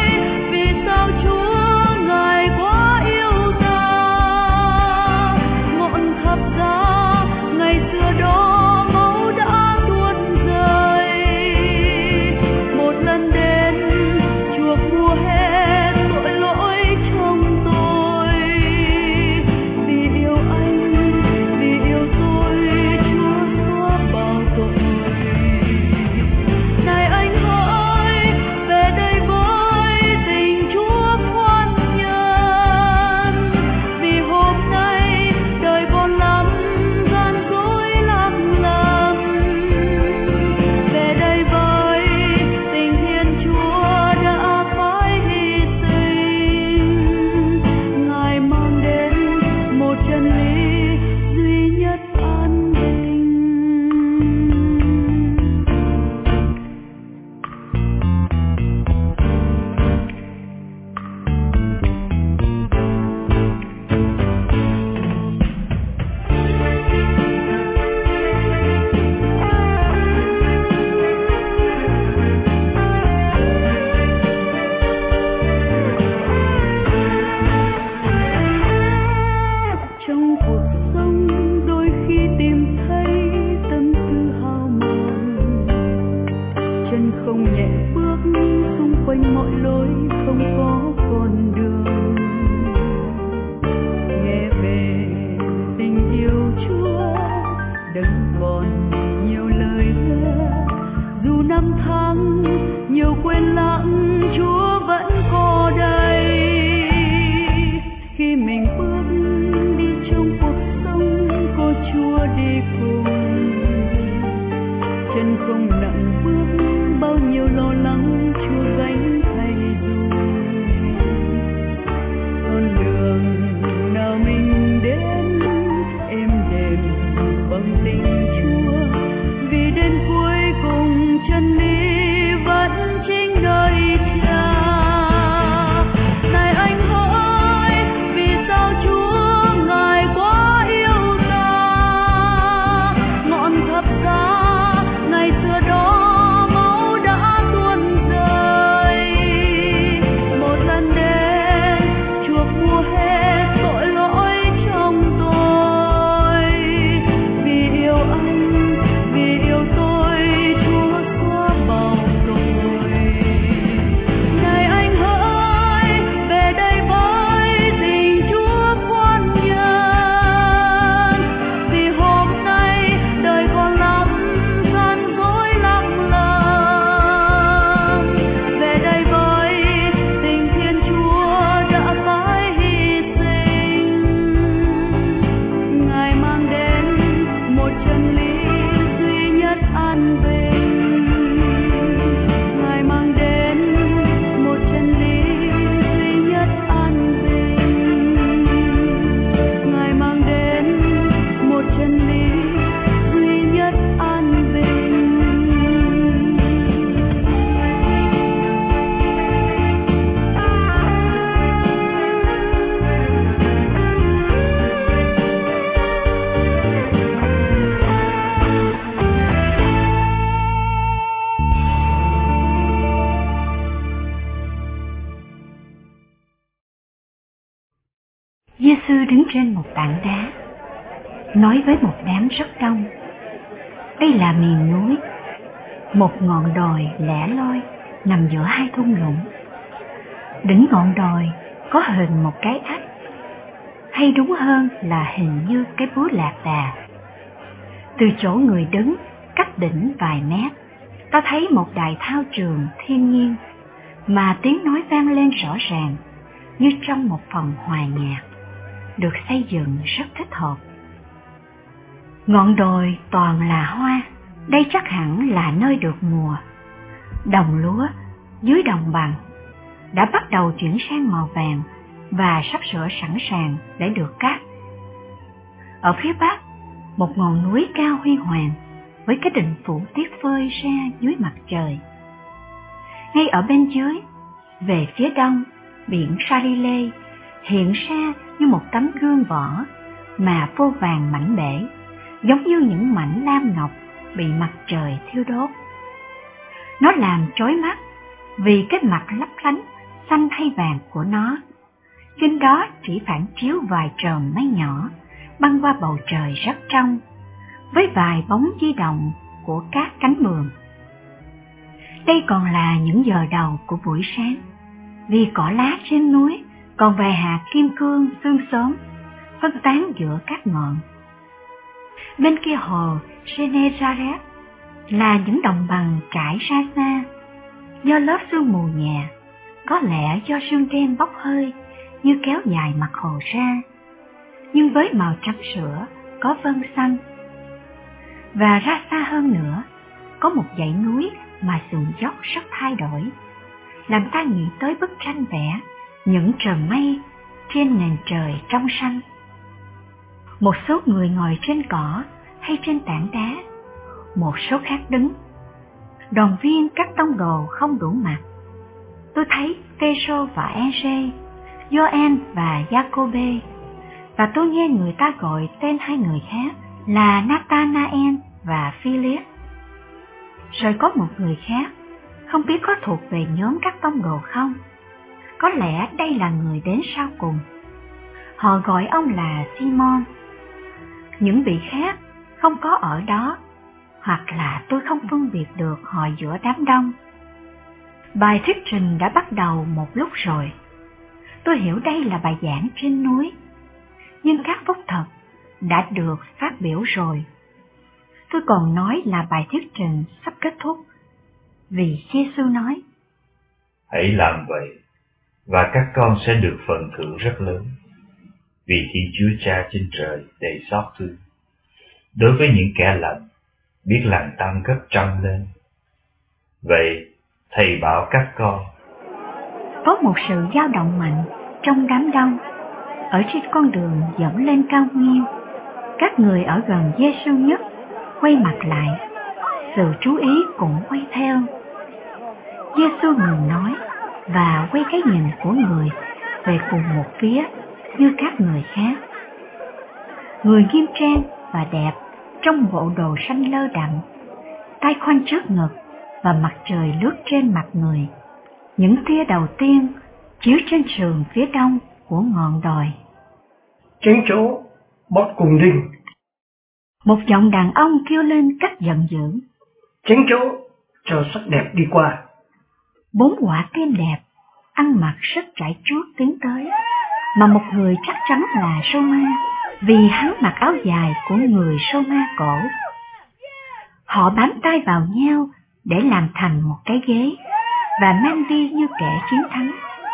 Giê-xu đứng trên một tảng đá, nói với một đám rất đông: đây là miền núi, một ngọn đồi lẻ loi nằm giữa hai thung lũng. Đỉnh ngọn đồi có hình một cái ách, hay đúng hơn là hình như cái búa lạc đà. Từ chỗ người đứng, cách đỉnh vài mét, ta thấy một đài thao trường thiên nhiên, mà tiếng nói vang lên rõ ràng như trong một phòng hòa nhạc, được xây dựng rất thích hợp. Ngọn đồi toàn là hoa, đây chắc hẳn là nơi được mùa. Đồng lúa dưới đồng bằng đã bắt đầu chuyển sang màu vàng và sắp sửa sẵn sàng để được cắt. Ở phía bắc, một ngọn núi cao huy hoàng với cái đỉnh phủ tuyết phơi ra dưới mặt trời. Ngay ở bên dưới, về phía đông, biển Galilee hiện ra như một tấm gương vỏ mà vô vàng mảnh bể, giống như những mảnh lam ngọc bị mặt trời thiêu đốt. Nó làm chói mắt vì cái mặt lấp lánh xanh hay vàng của nó. Trên đó chỉ phản chiếu vài chòm mây nhỏ băng qua bầu trời rất trong, với vài bóng di động của các cánh buồm. Đây còn là những giờ đầu của buổi sáng, vì cỏ lá trên núi còn vài hạt kim cương sương sớm phân tán giữa các ngọn. Bên kia hồ Gennesaret là những đồng bằng trải ra xa, do lớp sương mù nhẹ, có lẽ do sương đen bốc hơi như kéo dài mặt hồ ra, nhưng với màu trắng sữa có vân xanh. Và ra xa hơn nữa, có một dãy núi mà sườn dốc rất thay đổi, làm ta nghĩ tới bức tranh vẽ những trần mây trên nền trời trong xanh. Một số người ngồi trên cỏ hay trên tảng đá, một số khác đứng. Đoàn viên các tông đồ không đủ mặt. Tôi thấy Phêrô và Ê-rê, Gioan và Giacôbê, và tôi nghe người ta gọi tên hai người khác là Nathanael và Philip. Rồi có một người khác, không biết có thuộc về nhóm các tông đồ không? Có lẽ đây là người đến sau cùng. Họ gọi ông là Simon. Những vị khác không có ở đó, hoặc là tôi không phân biệt được họ giữa đám đông. Bài thuyết trình đã bắt đầu một lúc rồi. Tôi hiểu đây là bài giảng trên núi, nhưng các phúc thật đã được phát biểu rồi. Tôi còn nói là bài thuyết trình sắp kết thúc, vì Giê-xu nói: hãy làm vậy, và các con sẽ được phần thưởng rất lớn, vì Thiên Chúa Cha trên trời đầy xót thương. Đối với những kẻ lành, biết làm tăng gấp trăm lên. Vậy, Thầy bảo các con. Có một sự dao động mạnh trong đám đông. Ở trên con đường dẫn lên cao nguyên, các người ở gần Giê-xu nhất quay mặt lại, sự chú ý cũng quay theo. Giê-xu ngừng nói và quay cái nhìn của người về cùng một phía như các người khác. Người nghiêm trang và đẹp trong bộ đồ xanh lơ đậm, tay khoanh trước ngực và mặt trời lướt trên mặt người. Những tia đầu tiên chiếu trên sườn phía đông của ngọn đồi. Tránh chỗ, bót cùng đinh. Một giọng đàn ông kêu lên cách giận dữ. Tránh chỗ, cho sắc đẹp đi qua. Bốn quả tim đẹp, ăn mặc rất trải chuốt tiến tới, mà một người chắc chắn là Sô-ma, vì hắn mặc áo dài của người Sô-ma cổ. Họ bám tay vào nhau để làm thành một cái ghế và mang đi như kẻ chiến thắng.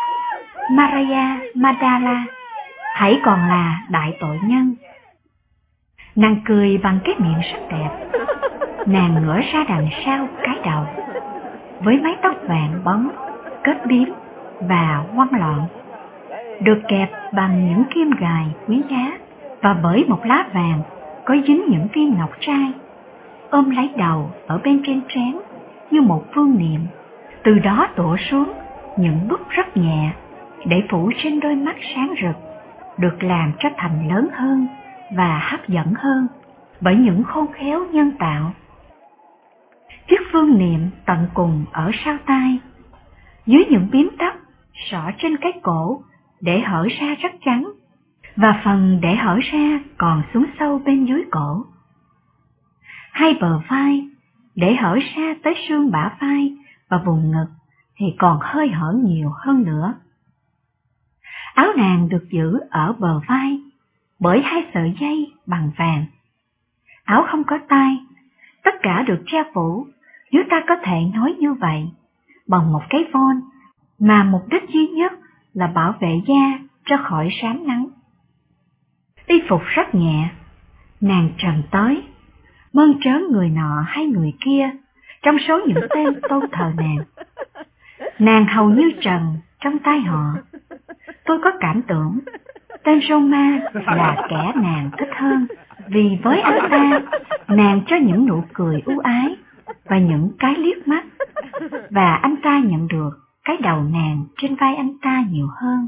Maria Magdala hãy còn là đại tội nhân. Nàng cười bằng cái miệng rất đẹp. Nàng ngửa ra đằng sau cái đầu, với mái tóc vàng bóng, kết bím và quăn lọn, được kẹp bằng những kim gài quý giá, và bởi một lá vàng có dính những viên ngọc trai, ôm lấy đầu ở bên trên trán như một phương niệm. Từ đó tụa xuống những bút rất nhẹ để phủ trên đôi mắt sáng rực, được làm cho thành lớn hơn và hấp dẫn hơn bởi những khôn khéo nhân tạo. Chiếc phương niệm tận cùng ở sau tai, dưới những bím tóc xỏ trên cái cổ để hở ra rất trắng, và phần để hở ra còn xuống sâu bên dưới cổ. Hai bờ vai để hở ra tới xương bả vai và vùng ngực thì còn hơi hở nhiều hơn nữa. Áo nàng được giữ ở bờ vai bởi hai sợi dây bằng vàng. Áo không có tay, tất cả được che phủ, nếu ta có thể nói như vậy, bằng một cái von mà mục đích duy nhất là bảo vệ da cho khỏi sám nắng. Y phục rất nhẹ, nàng trần tới, mơn trớn người nọ hay người kia trong số những tên tôn thờ nàng. Nàng hầu như trần trong tay họ. Tôi có cảm tưởng tên Roma là kẻ nàng thích hơn, vì với anh ta, nàng cho những nụ cười ưu ái và những cái liếc mắt, và anh ta nhận được cái đầu nàng trên vai anh ta nhiều hơn.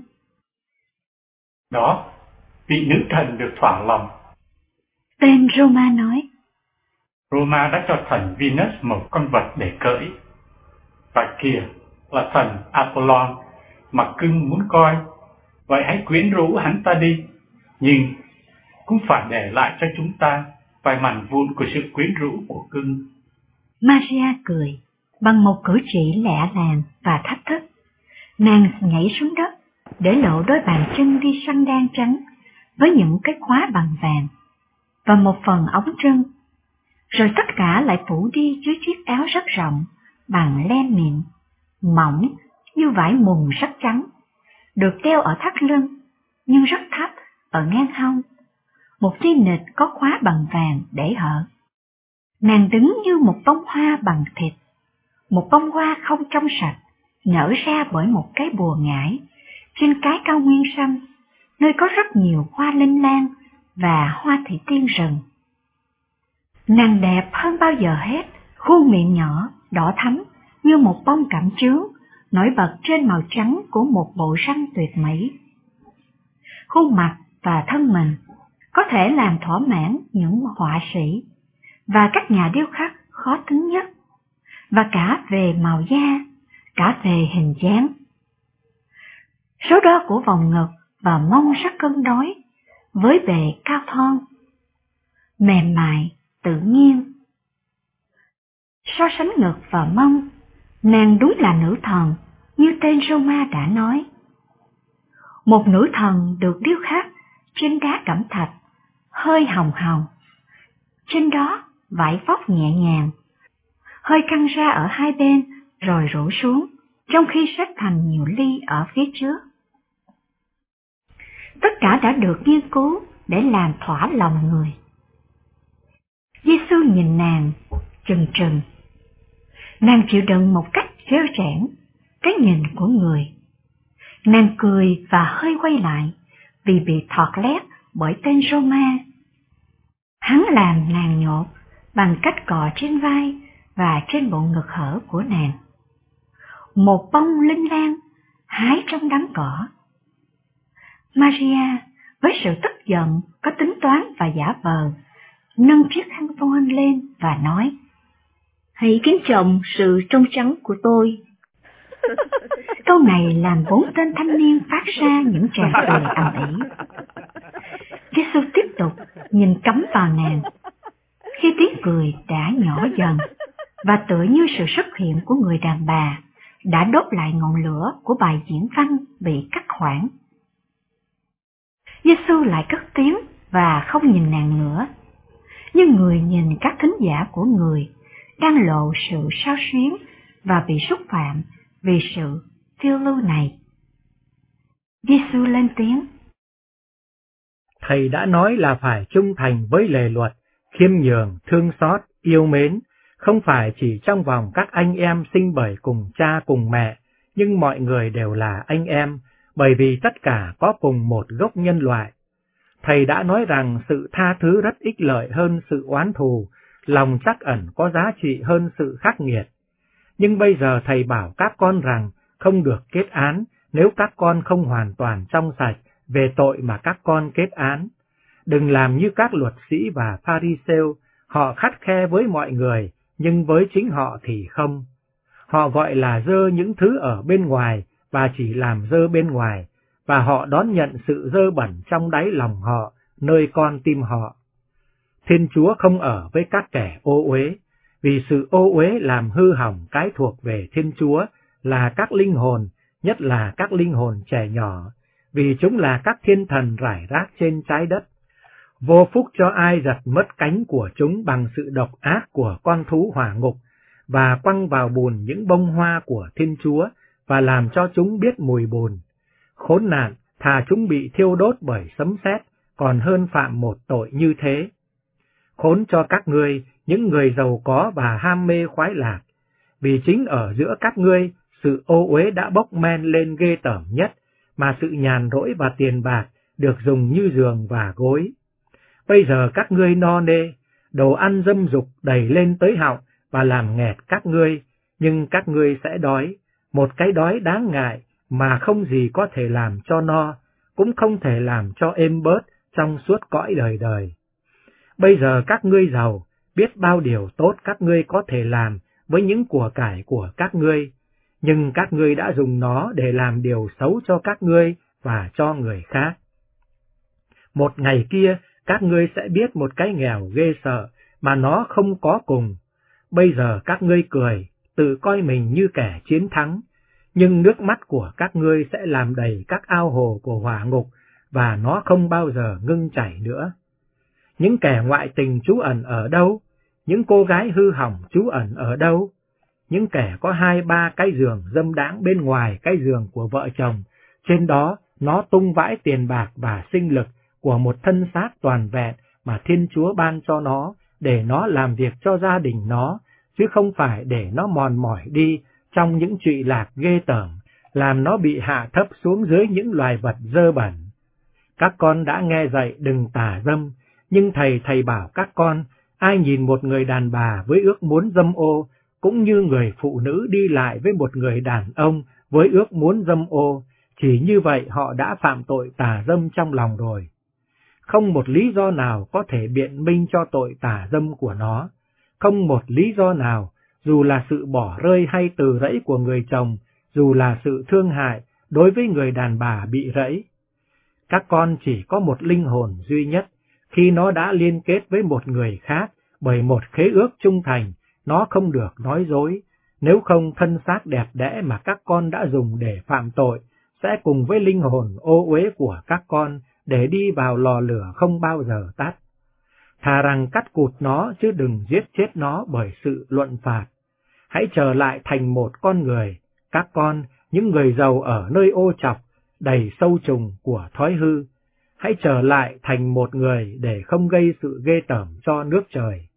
Đó, vị nữ thần được thỏa lòng. Tên Roma nói. Roma đã cho thần Venus một con vật để cưỡi. Và kìa là thần Apollon mà cưng muốn coi. Vậy hãy quyến rũ hắn ta đi, nhưng cũng phải để lại cho chúng ta vài mảnh vụn của sự quyến rũ của cưng. Maria cười bằng một cử chỉ lẹ làng và thách thức. Nàng nhảy xuống đất để lộ đôi bàn chân đi săn đan trắng với những cái khóa bằng vàng và một phần ống trân, rồi tất cả lại phủ đi dưới chiếc áo rất rộng bằng len mịn, mỏng như vải mùng rất trắng, được đeo ở thắt lưng nhưng rất thấp ở ngang hông, một dây nịt có khóa bằng vàng để hở. Nàng đứng như một bông hoa bằng thịt, một bông hoa không trong sạch, nở ra bởi một cái bùa ngải trên cái cao nguyên xanh, nơi có rất nhiều hoa linh lan và hoa thủy tiên rừng. Nàng đẹp hơn bao giờ hết, khuôn miệng nhỏ, đỏ thắm như một bông cẩm chướng, nổi bật trên màu trắng của một bộ răng tuyệt mỹ. Khuôn mặt và thân mình có thể làm thỏa mãn những họa sĩ và các nhà điêu khắc khó tính nhất, và cả về màu da, cả về hình dáng. Số đo của vòng ngực và mông rất cân đối, với bề cao thon, mềm mại, tự nhiên. So sánh ngực và mông, nàng đúng là nữ thần, như tên Roma đã nói. Một nữ thần được điêu khắc trên đá cẩm thạch, hơi hồng hồng. Trên đó vải vóc nhẹ nhàng, hơi căng ra ở hai bên rồi rủ xuống, trong khi xếp thành nhiều ly ở phía trước. Tất cả đã được nghiên cứu để làm thỏa lòng người. Giê-xu nhìn nàng chừng chừng. Nàng chịu đựng một cách trêu trẽn cái nhìn của người. Nàng cười và hơi quay lại vì bị thọt lét bởi tên Roma. Hắn làm nàng nhột bằng cách cọ trên vai và trên bộ ngực hở của nàng. Một bông linh lan hái trong đám cỏ. Maria với sự tức giận có tính toán và giả vờ, nâng chiếc khăn voan lên và nói: Hãy kính trọng sự trong trắng của tôi. Câu này làm bốn tên thanh niên phát ra những tràng cười ầm ĩ. Giê-xu tiếp tục nhìn cắm vào nàng. Khi tiếng cười đã nhỏ dần, và tựa như sự xuất hiện của người đàn bà đã đốt lại ngọn lửa của bài diễn văn bị cắt khoảng. Giê-xu lại cất tiếng và không nhìn nàng nữa, nhưng người nhìn các thính giả của người đang lộ sự xao xuyến và bị xúc phạm vì sự phiêu lưu này. Giê-xu lên tiếng: Thầy đã nói là phải trung thành với lề luật, khiêm nhường, thương xót, yêu mến, không phải chỉ trong vòng các anh em sinh bởi cùng cha cùng mẹ, nhưng mọi người đều là anh em, bởi vì tất cả có cùng một gốc nhân loại. Thầy đã nói rằng sự tha thứ rất ích lợi hơn sự oán thù, lòng trắc ẩn có giá trị hơn sự khắc nghiệt. Nhưng bây giờ thầy bảo các con rằng không được kết án nếu các con không hoàn toàn trong sạch về tội mà các con kết án. Đừng làm như các luật sĩ và Pha-ri-sêu, họ khắt khe với mọi người, nhưng với chính họ thì không. Họ gọi là dơ những thứ ở bên ngoài và chỉ làm dơ bên ngoài, và họ đón nhận sự dơ bẩn trong đáy lòng họ, nơi con tim họ. Thiên Chúa không ở với các kẻ ô uế, vì sự ô uế làm hư hỏng cái thuộc về Thiên Chúa là các linh hồn, nhất là các linh hồn trẻ nhỏ, vì chúng là các thiên thần rải rác trên trái đất. Vô phúc cho ai giật mất cánh của chúng bằng sự độc ác của con thú hỏa ngục, và quăng vào bùn những bông hoa của Thiên Chúa, và làm cho chúng biết mùi bùn. Khốn nạn, thà chúng bị thiêu đốt bởi sấm sét, còn hơn phạm một tội như thế. Khốn cho các ngươi, những người giàu có và ham mê khoái lạc, vì chính ở giữa các ngươi, sự ô uế đã bốc men lên ghê tởm nhất, mà sự nhàn rỗi và tiền bạc được dùng như giường và gối. Bây giờ các ngươi no nê, đồ ăn dâm dục đầy lên tới họng và làm nghẹt các ngươi, nhưng các ngươi sẽ đói, một cái đói đáng ngại mà không gì có thể làm cho no, cũng không thể làm cho êm bớt trong suốt cõi đời đời. Bây giờ các ngươi giàu, biết bao điều tốt các ngươi có thể làm với những của cải của các ngươi, nhưng các ngươi đã dùng nó để làm điều xấu cho các ngươi và cho người khác. Một ngày kia, các ngươi sẽ biết một cái nghèo ghê sợ mà nó không có cùng. Bây giờ các ngươi cười, tự coi mình như kẻ chiến thắng, nhưng nước mắt của các ngươi sẽ làm đầy các ao hồ của hỏa ngục, và nó không bao giờ ngưng chảy nữa. Những kẻ ngoại tình trú ẩn ở đâu? Những cô gái hư hỏng trú ẩn ở đâu? Những kẻ có hai ba cái giường dâm đãng bên ngoài cái giường của vợ chồng, trên đó nó tung vãi tiền bạc và sinh lực của một thân xác toàn vẹn mà Thiên Chúa ban cho nó, để nó làm việc cho gia đình nó, chứ không phải để nó mòn mỏi đi trong những trụy lạc ghê tởm, làm nó bị hạ thấp xuống dưới những loài vật dơ bẩn. Các con đã nghe dạy đừng tà dâm, nhưng thầy thầy bảo các con, ai nhìn một người đàn bà với ước muốn dâm ô, cũng như người phụ nữ đi lại với một người đàn ông với ước muốn dâm ô, chỉ như vậy họ đã phạm tội tà dâm trong lòng rồi. Không một lý do nào có thể biện minh cho tội tà dâm của nó, không một lý do nào, dù là sự bỏ rơi hay từ rẫy của người chồng, dù là sự thương hại đối với người đàn bà bị rẫy. Các con chỉ có một linh hồn duy nhất, khi nó đã liên kết với một người khác bởi một khế ước trung thành, nó không được nói dối, nếu không thân xác đẹp đẽ mà các con đã dùng để phạm tội sẽ cùng với linh hồn ô uế của các con để đi vào lò lửa không bao giờ tắt. Thà rằng cắt cụt nó chứ đừng giết chết nó bởi sự luận phạt. Hãy trở lại thành một con người, các con, những người giàu ở nơi ô trọc, đầy sâu trùng của thói hư. Hãy trở lại thành một người để không gây sự ghê tởm cho nước trời.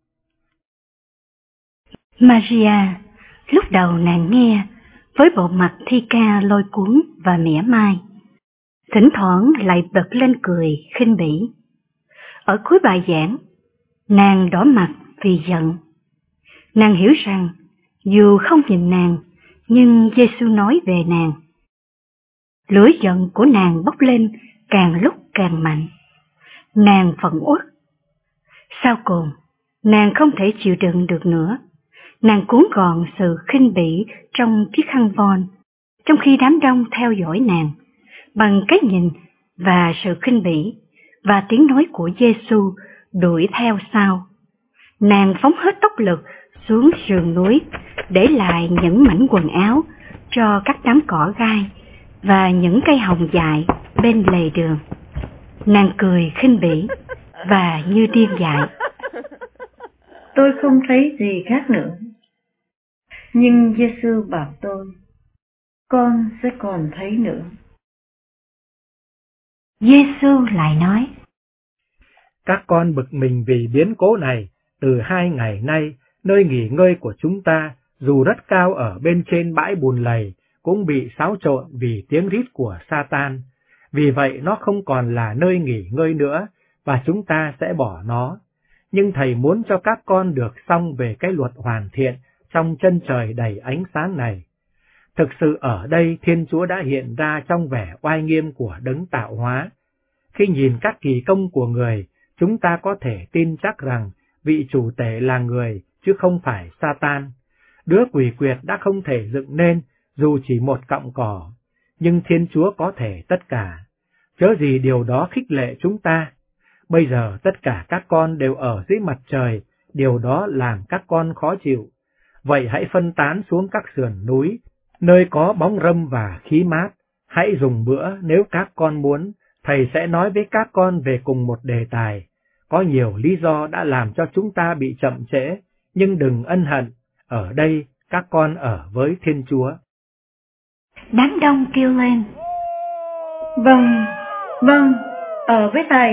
Maria, lúc đầu nàng nghe, với bộ mặt thi ca lôi cuốn và mỉa mai, thỉnh thoảng lại bật lên cười khinh bỉ. Ở cuối bài giảng, nàng đỏ mặt vì giận. Nàng hiểu rằng, dù không nhìn nàng, nhưng Giê-xu nói về nàng. Lửa giận của nàng bốc lên càng lúc càng mạnh. Nàng phẫn uất. Sau cùng, nàng không thể chịu đựng được nữa. Nàng cuốn gọn sự khinh bỉ trong chiếc khăn voan, trong khi đám đông theo dõi nàng, bằng cái nhìn và sự khinh bỉ, và tiếng nói của Giê-xu đuổi theo sau. Nàng phóng hết tốc lực xuống sườn núi, để lại những mảnh quần áo cho các đám cỏ gai và những cây hồng dại bên lề đường. Nàng cười khinh bỉ và như điên dại. Tôi không thấy gì khác nữa. Nhưng Giê-xu bảo tôi, con sẽ còn thấy nữa. Giê-xu lại nói, các con bực mình vì biến cố này, từ hai ngày nay, nơi nghỉ ngơi của chúng ta, dù rất cao ở bên trên bãi bùn lầy, cũng bị xáo trộn vì tiếng rít của Sa-tan. Vì vậy nó không còn là nơi nghỉ ngơi nữa, và chúng ta sẽ bỏ nó. Nhưng Thầy muốn cho các con được xong về cái luật hoàn thiện trong chân trời đầy ánh sáng này. Thực sự ở đây Thiên Chúa đã hiện ra trong vẻ oai nghiêm của đấng tạo hóa. Khi nhìn các kỳ công của người, chúng ta có thể tin chắc rằng vị chủ tể là người, chứ không phải Sa-tan. Đứa quỷ quyệt đã không thể dựng nên, dù chỉ một cọng cỏ. nhưng Thiên Chúa có thể tất cả. Chớ gì điều đó khích lệ chúng ta. Bây giờ tất cả các con đều ở dưới mặt trời, điều đó làm các con khó chịu. Vậy hãy phân tán xuống các sườn núi, nơi có bóng râm và khí mát. Hãy dùng bữa nếu các con muốn, thầy sẽ nói với các con về cùng một đề tài. Có nhiều lý do đã làm cho chúng ta bị chậm trễ, nhưng đừng ân hận, ở đây các con ở với Thiên Chúa. Đám đông kêu lên: Vâng, vâng, ở với thầy.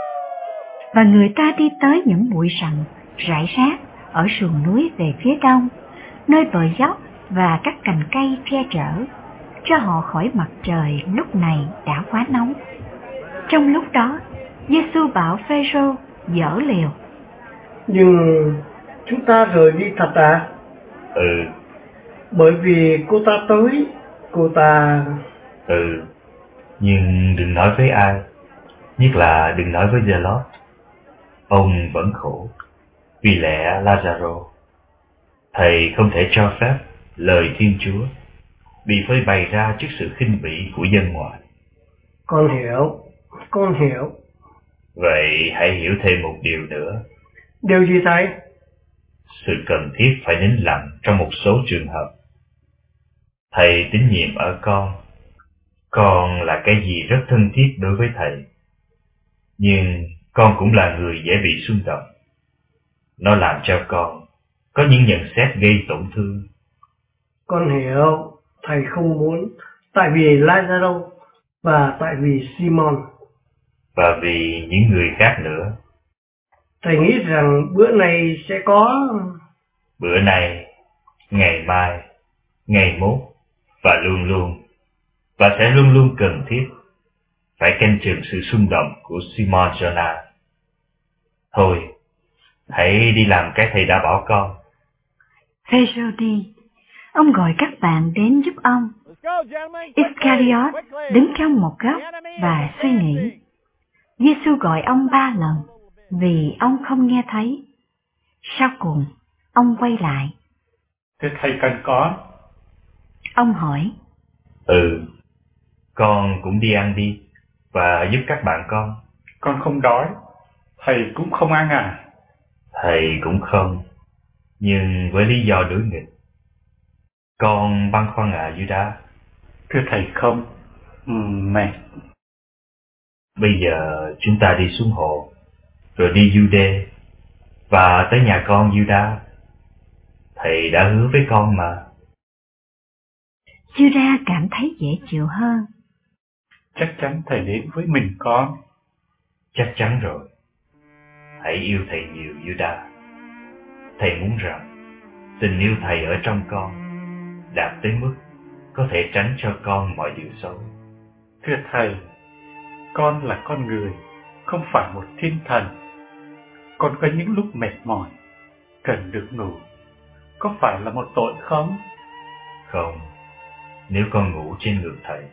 Và người ta đi tới những bụi rậm rải rác ở sườn núi về phía đông, nơi bờ dốc và các cành cây che chở, cho họ khỏi mặt trời lúc này đã quá nóng. Trong lúc đó, Giê-xu bảo Phêrô dở liều: Nhưng chúng ta rời đi thật à? Ừ. Bởi vì cô ta tới, cô ta... Ừ, nhưng đừng nói với ai, nhất là đừng nói với Giê-lót. Ông vẫn khổ, vì lẽ Lazaro. Thầy không thể cho phép lời Thiên Chúa bị phơi bày ra trước sự khinh bỉ của dân ngoại. Con hiểu, con hiểu. Vậy hãy hiểu thêm một điều nữa. Điều gì thầy? Sự cần thiết phải nín lặng trong một số trường hợp. Thầy tín nhiệm ở con. Con là cái gì rất thân thiết đối với thầy. Nhưng con cũng là người dễ bị xung động. Nó làm cho con có những nhận xét gây tổn thương. Con hiểu, thầy không muốn, tại vì Lazaro và tại vì Simon. Và vì những người khác nữa. Thầy nghĩ rằng bữa này sẽ có... Bữa này, ngày mai, ngày mốt, và luôn luôn, và sẽ luôn luôn cần thiết, phải canh chừng sự xung động của Simon Jonah. Thôi, hãy đi làm cái thầy đã bảo con. Phêrô đi, ông gọi các bạn đến giúp ông. Iscariot đứng trong một góc và suy nghĩ. Giê-xu gọi ông ba lần, vì ông không nghe thấy. Sau cùng, ông quay lại. Thế thầy cần con? Ông hỏi. Ừ, con cũng đi ăn đi, và giúp các bạn con. Con không đói, thầy cũng không ăn à? Thầy cũng không, nhưng với lý do đối nghịch. Con băn khoăn à, Judas? Thưa thầy không, ừ, mẹ. Bây giờ chúng ta đi xuống hồ, rồi đi Giu-đê, và tới nhà con Judas. Thầy đã hứa với con mà. Judas cảm thấy dễ chịu hơn. Chắc chắn thầy đến với mình con. Chắc chắn rồi. Hãy yêu thầy nhiều, Judas. Thầy muốn rằng tình yêu thầy ở trong con đạt tới mức có thể tránh cho con mọi điều xấu. Thưa thầy, con là con người, không phải một thiên thần. Con có những lúc mệt mỏi, cần được ngủ. Có phải là một tội không? Không, nếu con ngủ trên ngực thầy.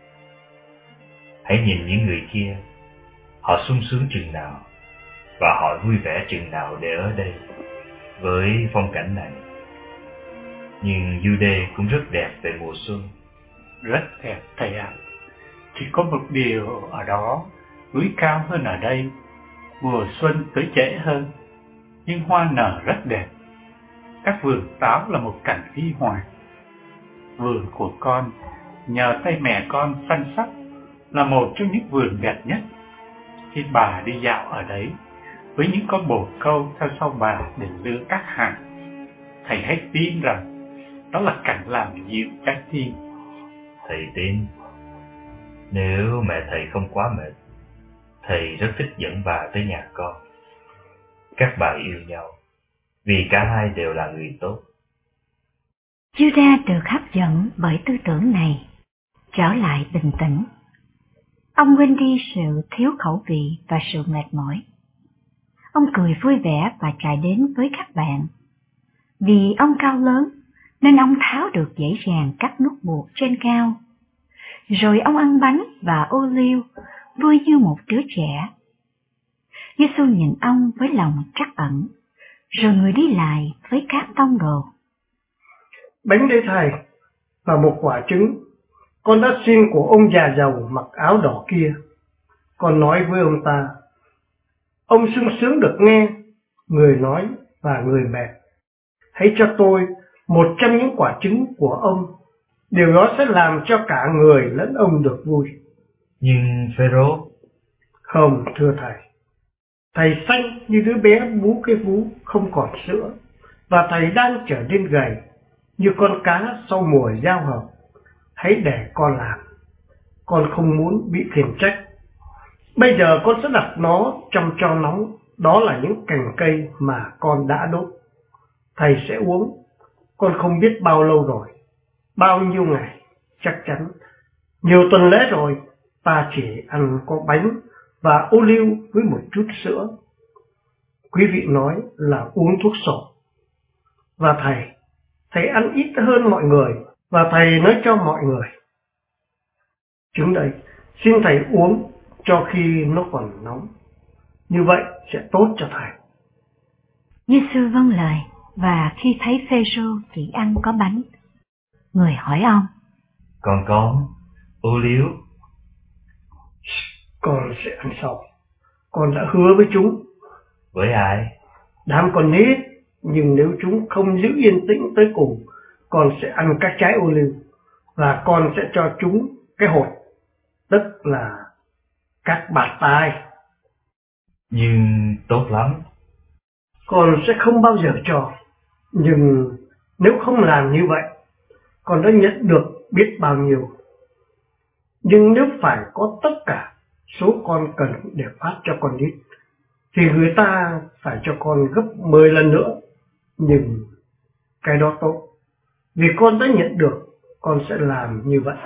Hãy nhìn những người kia, họ sung sướng chừng nào, và họ vui vẻ chừng nào để ở đây, với phong cảnh này. Nhưng Giu-đê cũng rất đẹp về mùa xuân. Rất đẹp thầy ạ. À. Chỉ có một điều ở đó, núi cao hơn ở đây, mùa xuân tới trễ hơn, nhưng hoa nở rất đẹp. Các vườn táo là một cảnh huy hoàng. Vườn của con, nhờ tay mẹ con săn sóc, là một trong những vườn đẹp nhất. Khi bà đi dạo ở đấy, với những con bồ câu theo sau bà để lưa các hạt, thầy hãy tin rằng đó là cảnh làm dịu trái tim. Thầy tin. Nếu mẹ thầy không quá mệt, thầy rất thích dẫn bà tới nhà con. Các bà yêu nhau, vì cả hai đều là người tốt. Judas được hấp dẫn bởi tư tưởng này, trở lại bình tĩnh. Ông quên đi sự thiếu khẩu vị và sự mệt mỏi. Ông cười vui vẻ và chạy đến với các bạn. Vì ông cao lớn, nên ông tháo được dễ dàng các nút buộc trên cao. Rồi ông ăn bánh và ô liu, vui như một đứa trẻ. Giê-xu nhìn ông với lòng trắc ẩn, rồi người đi lại với các tông đồ. Bánh để thầy, và một quả trứng, Con đã xin của ông già giàu mặc áo đỏ kia. Con nói với ông ta, ông sung sướng được nghe người nói và người mẹ. Hãy cho tôi một trong những quả trứng của ông. Điều đó sẽ làm cho cả người lẫn ông được vui. Nhưng Phêrô... Không, thưa thầy. Thầy xanh như đứa bé bú cái vú không còn sữa, và thầy đang trở nên gầy như con cá sau mùa giao hợp. Hãy để con làm. Con không muốn bị khiển trách. Bây giờ con sẽ đặt nó trong tro nóng. Đó là những cành cây mà con đã đốt. Thầy sẽ uống. Con không biết bao lâu rồi, bao nhiêu ngày, chắc chắn nhiều tuần lễ rồi. Ta chỉ ăn có bánh và ô liu với một chút sữa. Quý vị nói là uống thuốc sổ. Và thầy, thầy ăn ít hơn mọi người, và thầy nói cho mọi người. Trứng đây, xin thầy uống cho khi nó còn nóng. Như vậy sẽ tốt cho thầy. Giê-xu vâng lời, và khi thấy Phêrô chỉ ăn có bánh, người hỏi ông, Còn con, ô liu? Con sẽ ăn sau. Con đã hứa với chúng. Với ai? Đám con nít. Nhưng nếu chúng không giữ yên tĩnh tới cùng, con sẽ ăn các trái ô liu, và con sẽ cho chúng cái hột, tức là các bạt tai. Nhưng tốt lắm. Con sẽ không bao giờ cho. Nhưng nếu không làm như vậy, con đã nhận được biết bao nhiêu. Nhưng nếu phải có tất cả số con cần để phát cho con nít, thì người ta phải cho con gấp mười lần nữa. Nhưng cái đó tốt, vì con đã nhận được, con sẽ làm như vậy.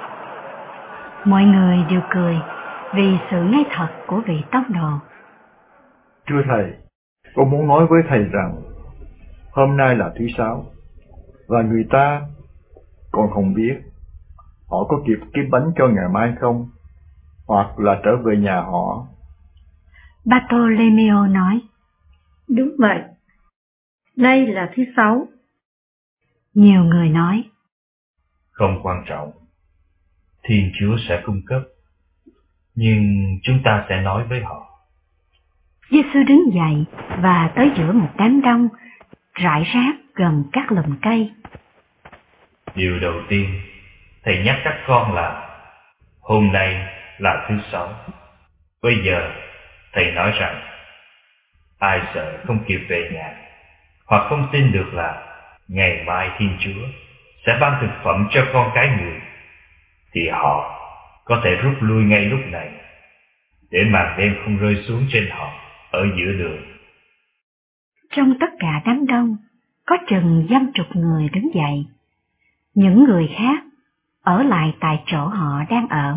Mọi người đều cười vì sự ngay thật của vị tóc đồ. Thưa thầy, con muốn nói với thầy rằng hôm nay là thứ sáu, và người ta còn không biết họ có kịp kiếm bánh cho ngày mai không, hoặc là trở về nhà họ. Bartolomeo nói, Đúng vậy, đây là thứ sáu. Nhiều người nói, Không quan trọng, Thiên Chúa sẽ cung cấp, nhưng chúng ta sẽ nói với họ. Giê-xu đứng dậy và tới giữa một đám đông rải rác gần các lùm cây. Điều đầu tiên, thầy nhắc các con là hôm nay là thứ sáu. Bây giờ, thầy nói rằng ai sợ không kịp về nhà, hoặc không tin được là ngày mai Thiên Chúa sẽ ban thực phẩm cho con cái người, thì họ có thể rút lui ngay lúc này, để màn đêm không rơi xuống trên họ ở giữa đường. Trong tất cả đám đông, có chừng dăm chục người đứng dậy. Những người khác ở lại tại chỗ họ đang ở.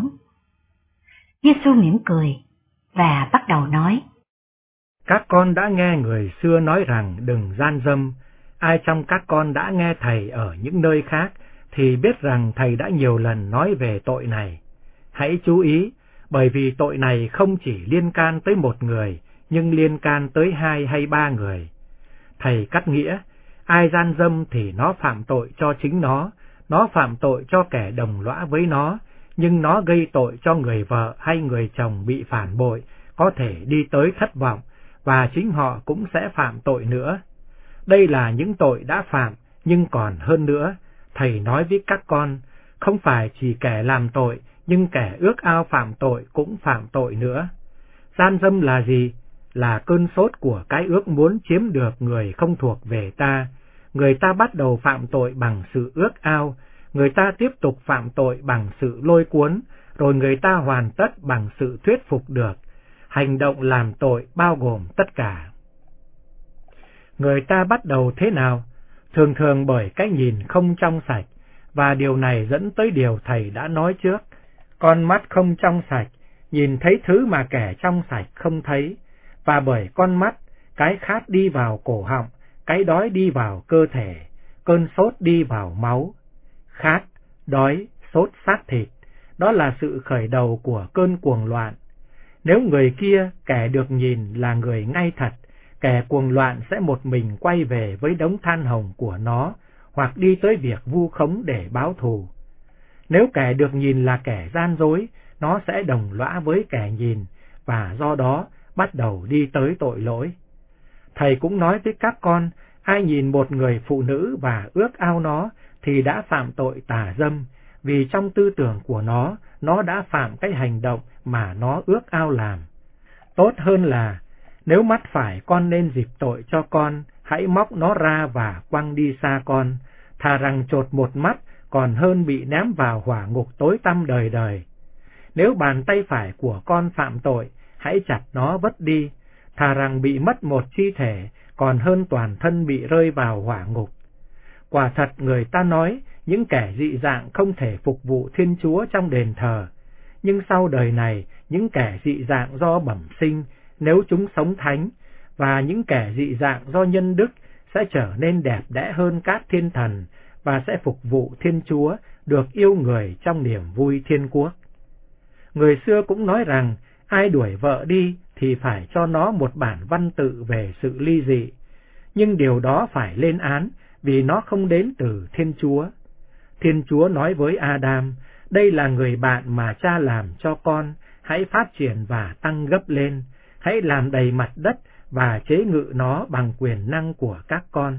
Giê-xu mỉm cười và bắt đầu nói, Các con đã nghe người xưa nói rằng đừng gian dâm. Ai trong các con đã nghe thầy ở những nơi khác thì biết rằng thầy đã nhiều lần nói về tội này. Hãy chú ý, bởi vì tội này không chỉ liên can tới một người, nhưng liên can tới hai hay ba người. Thầy cắt nghĩa, ai gian dâm thì nó phạm tội cho chính nó, nó phạm tội cho kẻ đồng lõa với nó, nhưng nó gây tội cho người vợ hay người chồng bị phản bội, có thể đi tới thất vọng, và chính họ cũng sẽ phạm tội nữa. Đây là những tội đã phạm, nhưng còn hơn nữa, thầy nói với các con, không phải chỉ kẻ làm tội, nhưng kẻ ước ao phạm tội cũng phạm tội nữa. Gian dâm là gì? Là cơn sốt của cái ước muốn chiếm được người không thuộc về ta. Người ta bắt đầu phạm tội bằng sự ước ao, người ta tiếp tục phạm tội bằng sự lôi cuốn, rồi người ta hoàn tất bằng sự thuyết phục được. Hành động làm tội bao gồm tất cả. Người ta bắt đầu thế nào? Thường thường bởi cái nhìn không trong sạch, và điều này dẫn tới điều thầy đã nói trước. Con mắt không trong sạch, nhìn thấy thứ mà kẻ trong sạch không thấy, và bởi con mắt, cái khát đi vào cổ họng, cái đói đi vào cơ thể, cơn sốt đi vào máu. Khát, đói, sốt xác thịt, đó là sự khởi đầu của cơn cuồng loạn. Nếu người kia, kẻ được nhìn là người ngay thật, kẻ cuồng loạn sẽ một mình quay về với đống than hồng của nó, hoặc đi tới việc vu khống để báo thù. Nếu kẻ được nhìn là kẻ gian dối, nó sẽ đồng lõa với kẻ nhìn, và do đó bắt đầu đi tới tội lỗi. Thầy cũng nói với các con, ai nhìn một người phụ nữ và ước ao nó thì đã phạm tội tà dâm, vì trong tư tưởng của nó, nó đã phạm cái hành động mà nó ước ao làm. Tốt hơn là, nếu mắt phải con nên dịp tội cho con, hãy móc nó ra và quăng đi xa con, thà rằng chột một mắt còn hơn bị ném vào hỏa ngục tối tăm đời đời. Nếu bàn tay phải của con phạm tội, hãy chặt nó vứt đi, thà rằng bị mất một chi thể còn hơn toàn thân bị rơi vào hỏa ngục. Quả thật người ta nói những kẻ dị dạng không thể phục vụ Thiên Chúa trong đền thờ, nhưng sau đời này những kẻ dị dạng do bẩm sinh, nếu chúng sống thánh, và những kẻ dị dạng do nhân đức sẽ trở nên đẹp đẽ hơn các thiên thần và sẽ phục vụ Thiên Chúa, được yêu người trong niềm vui thiên quốc. Người xưa cũng nói rằng ai đuổi vợ đi thì phải cho nó một bản văn tự về sự ly dị, nhưng điều đó phải lên án vì nó không đến từ Thiên Chúa. Thiên Chúa nói với Adam, đây là người bạn mà cha làm cho con, hãy phát triển và tăng gấp lên, hãy làm đầy mặt đất và chế ngự nó bằng quyền năng của các con.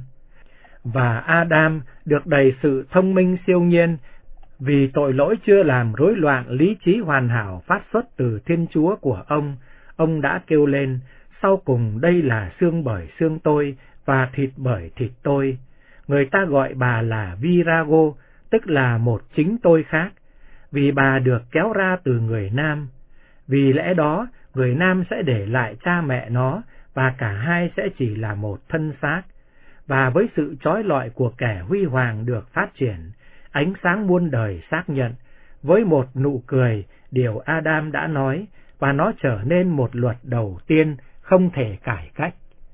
Và Adam được đầy sự thông minh siêu nhiên, vì tội lỗi chưa làm rối loạn lý trí hoàn hảo phát xuất từ Thiên Chúa của ông. Ông đã kêu lên, sau cùng đây là xương bởi xương tôi và thịt bởi thịt tôi. Người ta gọi bà là Virago, tức là một chính tôi khác, vì bà được kéo ra từ người nam. Vì lẽ đó, người nam sẽ để lại cha mẹ nó, và cả hai sẽ chỉ là một thân xác. Và với sự chói lọi của kẻ huy hoàng được phát triển, ánh sáng muôn đời xác nhận, với một nụ cười, điều Adam đã nói, và nó trở nên một luật đầu tiên không thể cải cách.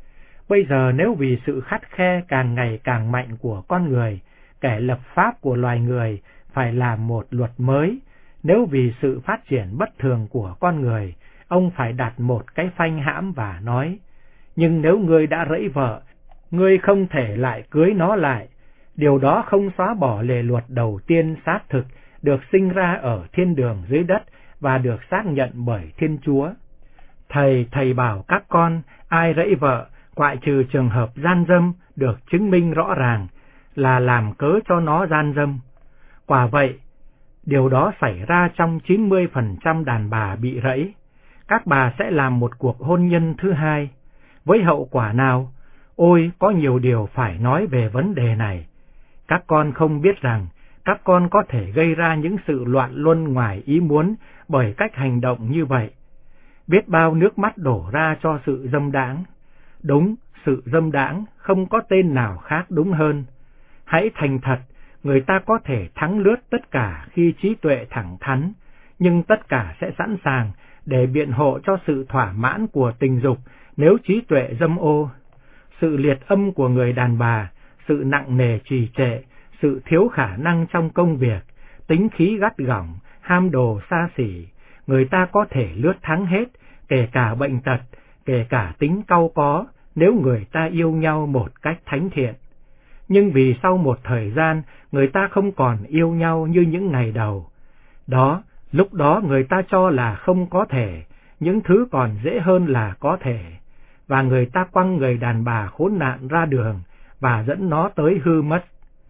Bây giờ nếu vì sự khắt khe càng ngày càng mạnh của con người, kẻ lập pháp của loài người phải làm một luật mới, nếu vì sự phát triển bất thường của con người, ông phải đặt một cái phanh hãm và nói, nhưng nếu ngươi đã rẫy vợ, ngươi không thể lại cưới nó lại. Điều đó không xóa bỏ lề luật đầu tiên xác thực, được sinh ra ở thiên đường dưới đất và được xác nhận bởi Thiên Chúa. Thầy, thầy bảo các con, ai rẫy vợ, ngoại trừ trường hợp gian dâm, được chứng minh rõ ràng, là làm cớ cho nó gian dâm. Quả vậy, điều đó xảy ra trong chín mươi phần trăm đàn bà bị rẫy. Các bà sẽ làm một cuộc hôn nhân thứ hai. Với hậu quả nào? Ôi, có nhiều điều phải nói về vấn đề này. Các con không biết rằng, các con có thể gây ra những sự loạn luân ngoài ý muốn bởi cách hành động như vậy. Biết bao nước mắt đổ ra cho sự dâm đãng. Đúng, sự dâm đãng không có tên nào khác đúng hơn. Hãy thành thật, người ta có thể thắng lướt tất cả khi trí tuệ thẳng thắn, nhưng tất cả sẽ sẵn sàng để biện hộ cho sự thỏa mãn của tình dục nếu trí tuệ dâm ô. Sự liệt âm của người đàn bà, sự nặng nề trì trệ, sự thiếu khả năng trong công việc, tính khí gắt gỏng, ham đồ xa xỉ, người ta có thể lướt thắng hết, kể cả bệnh tật, kể cả tính cau có, nếu người ta yêu nhau một cách thánh thiện. Nhưng vì sau một thời gian, người ta không còn yêu nhau như những ngày đầu. Đó, lúc đó người ta cho là không có thể, những thứ còn dễ hơn là có thể. Và người ta quăng người đàn bà khốn nạn ra đường và dẫn nó tới hư mất.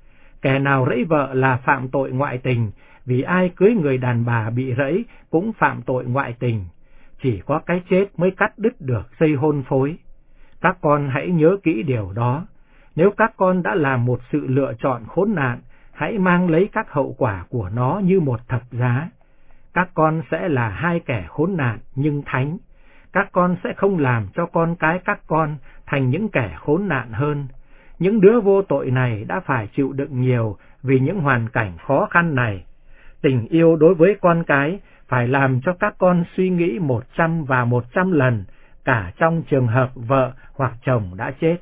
Kẻ nào rẫy vợ là phạm tội ngoại tình, vì ai cưới người đàn bà bị rẫy cũng phạm tội ngoại tình. Chỉ có cái chết mới cắt đứt được dây hôn phối. Các con hãy nhớ kỹ điều đó. Nếu các con đã làm một sự lựa chọn khốn nạn, hãy mang lấy các hậu quả của nó như một thập giá. Các con sẽ là hai kẻ khốn nạn nhưng thánh. Các con sẽ không làm cho con cái các con thành những kẻ khốn nạn hơn. Những đứa vô tội này đã phải chịu đựng nhiều vì những hoàn cảnh khó khăn này. Tình yêu đối với con cái phải làm cho các con suy nghĩ một trăm và một trăm lần, cả trong trường hợp vợ hoặc chồng đã chết.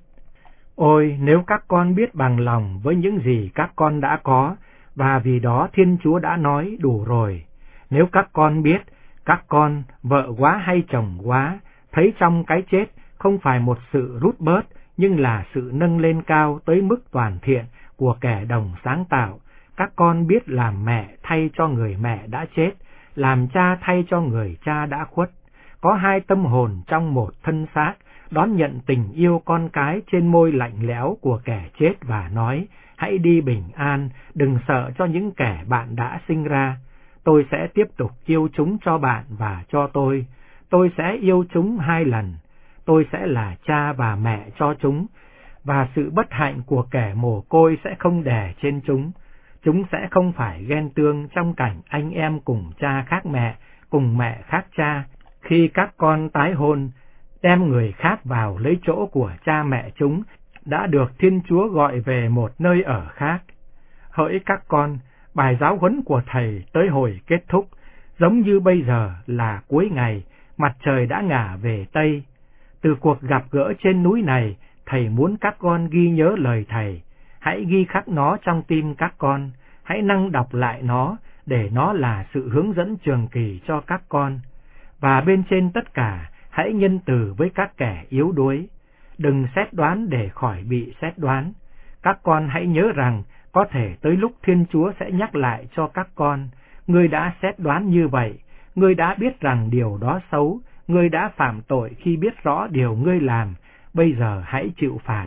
Ôi, nếu các con biết bằng lòng với những gì các con đã có, và vì đó Thiên Chúa đã nói đủ rồi. Nếu các con biết, các con, vợ quá hay chồng quá, thấy trong cái chết không phải một sự rút bớt, nhưng là sự nâng lên cao tới mức toàn thiện của kẻ đồng sáng tạo, các con biết làm mẹ thay cho người mẹ đã chết, làm cha thay cho người cha đã khuất, có hai tâm hồn trong một thân xác, đón nhận tình yêu con cái trên môi lạnh lẽo của kẻ chết và nói, hãy đi bình an, đừng sợ cho những kẻ bạn đã sinh ra. Tôi sẽ tiếp tục yêu chúng cho bạn và cho tôi. Tôi sẽ yêu chúng hai lần. Tôi sẽ là cha và mẹ cho chúng, và sự bất hạnh của kẻ mồ côi sẽ không đè trên chúng. Chúng sẽ không phải ghen tương trong cảnh anh em cùng cha khác mẹ, cùng mẹ khác cha, khi các con tái hôn, đem người khác vào lấy chỗ của cha mẹ chúng, đã được Thiên Chúa gọi về một nơi ở khác. Hỡi các con, bài giáo huấn của Thầy tới hồi kết thúc, giống như bây giờ là cuối ngày, mặt trời đã ngả về Tây. Từ cuộc gặp gỡ trên núi này, Thầy muốn các con ghi nhớ lời Thầy. Hãy ghi khắc nó trong tim các con, hãy năng đọc lại nó, để nó là sự hướng dẫn trường kỳ cho các con. Và bên trên tất cả, hãy nhân từ với các kẻ yếu đuối. Đừng xét đoán để khỏi bị xét đoán. Các con hãy nhớ rằng, có thể tới lúc Thiên Chúa sẽ nhắc lại cho các con, ngươi đã xét đoán như vậy, ngươi đã biết rằng điều đó xấu, ngươi đã phạm tội khi biết rõ điều ngươi làm, bây giờ hãy chịu phạt.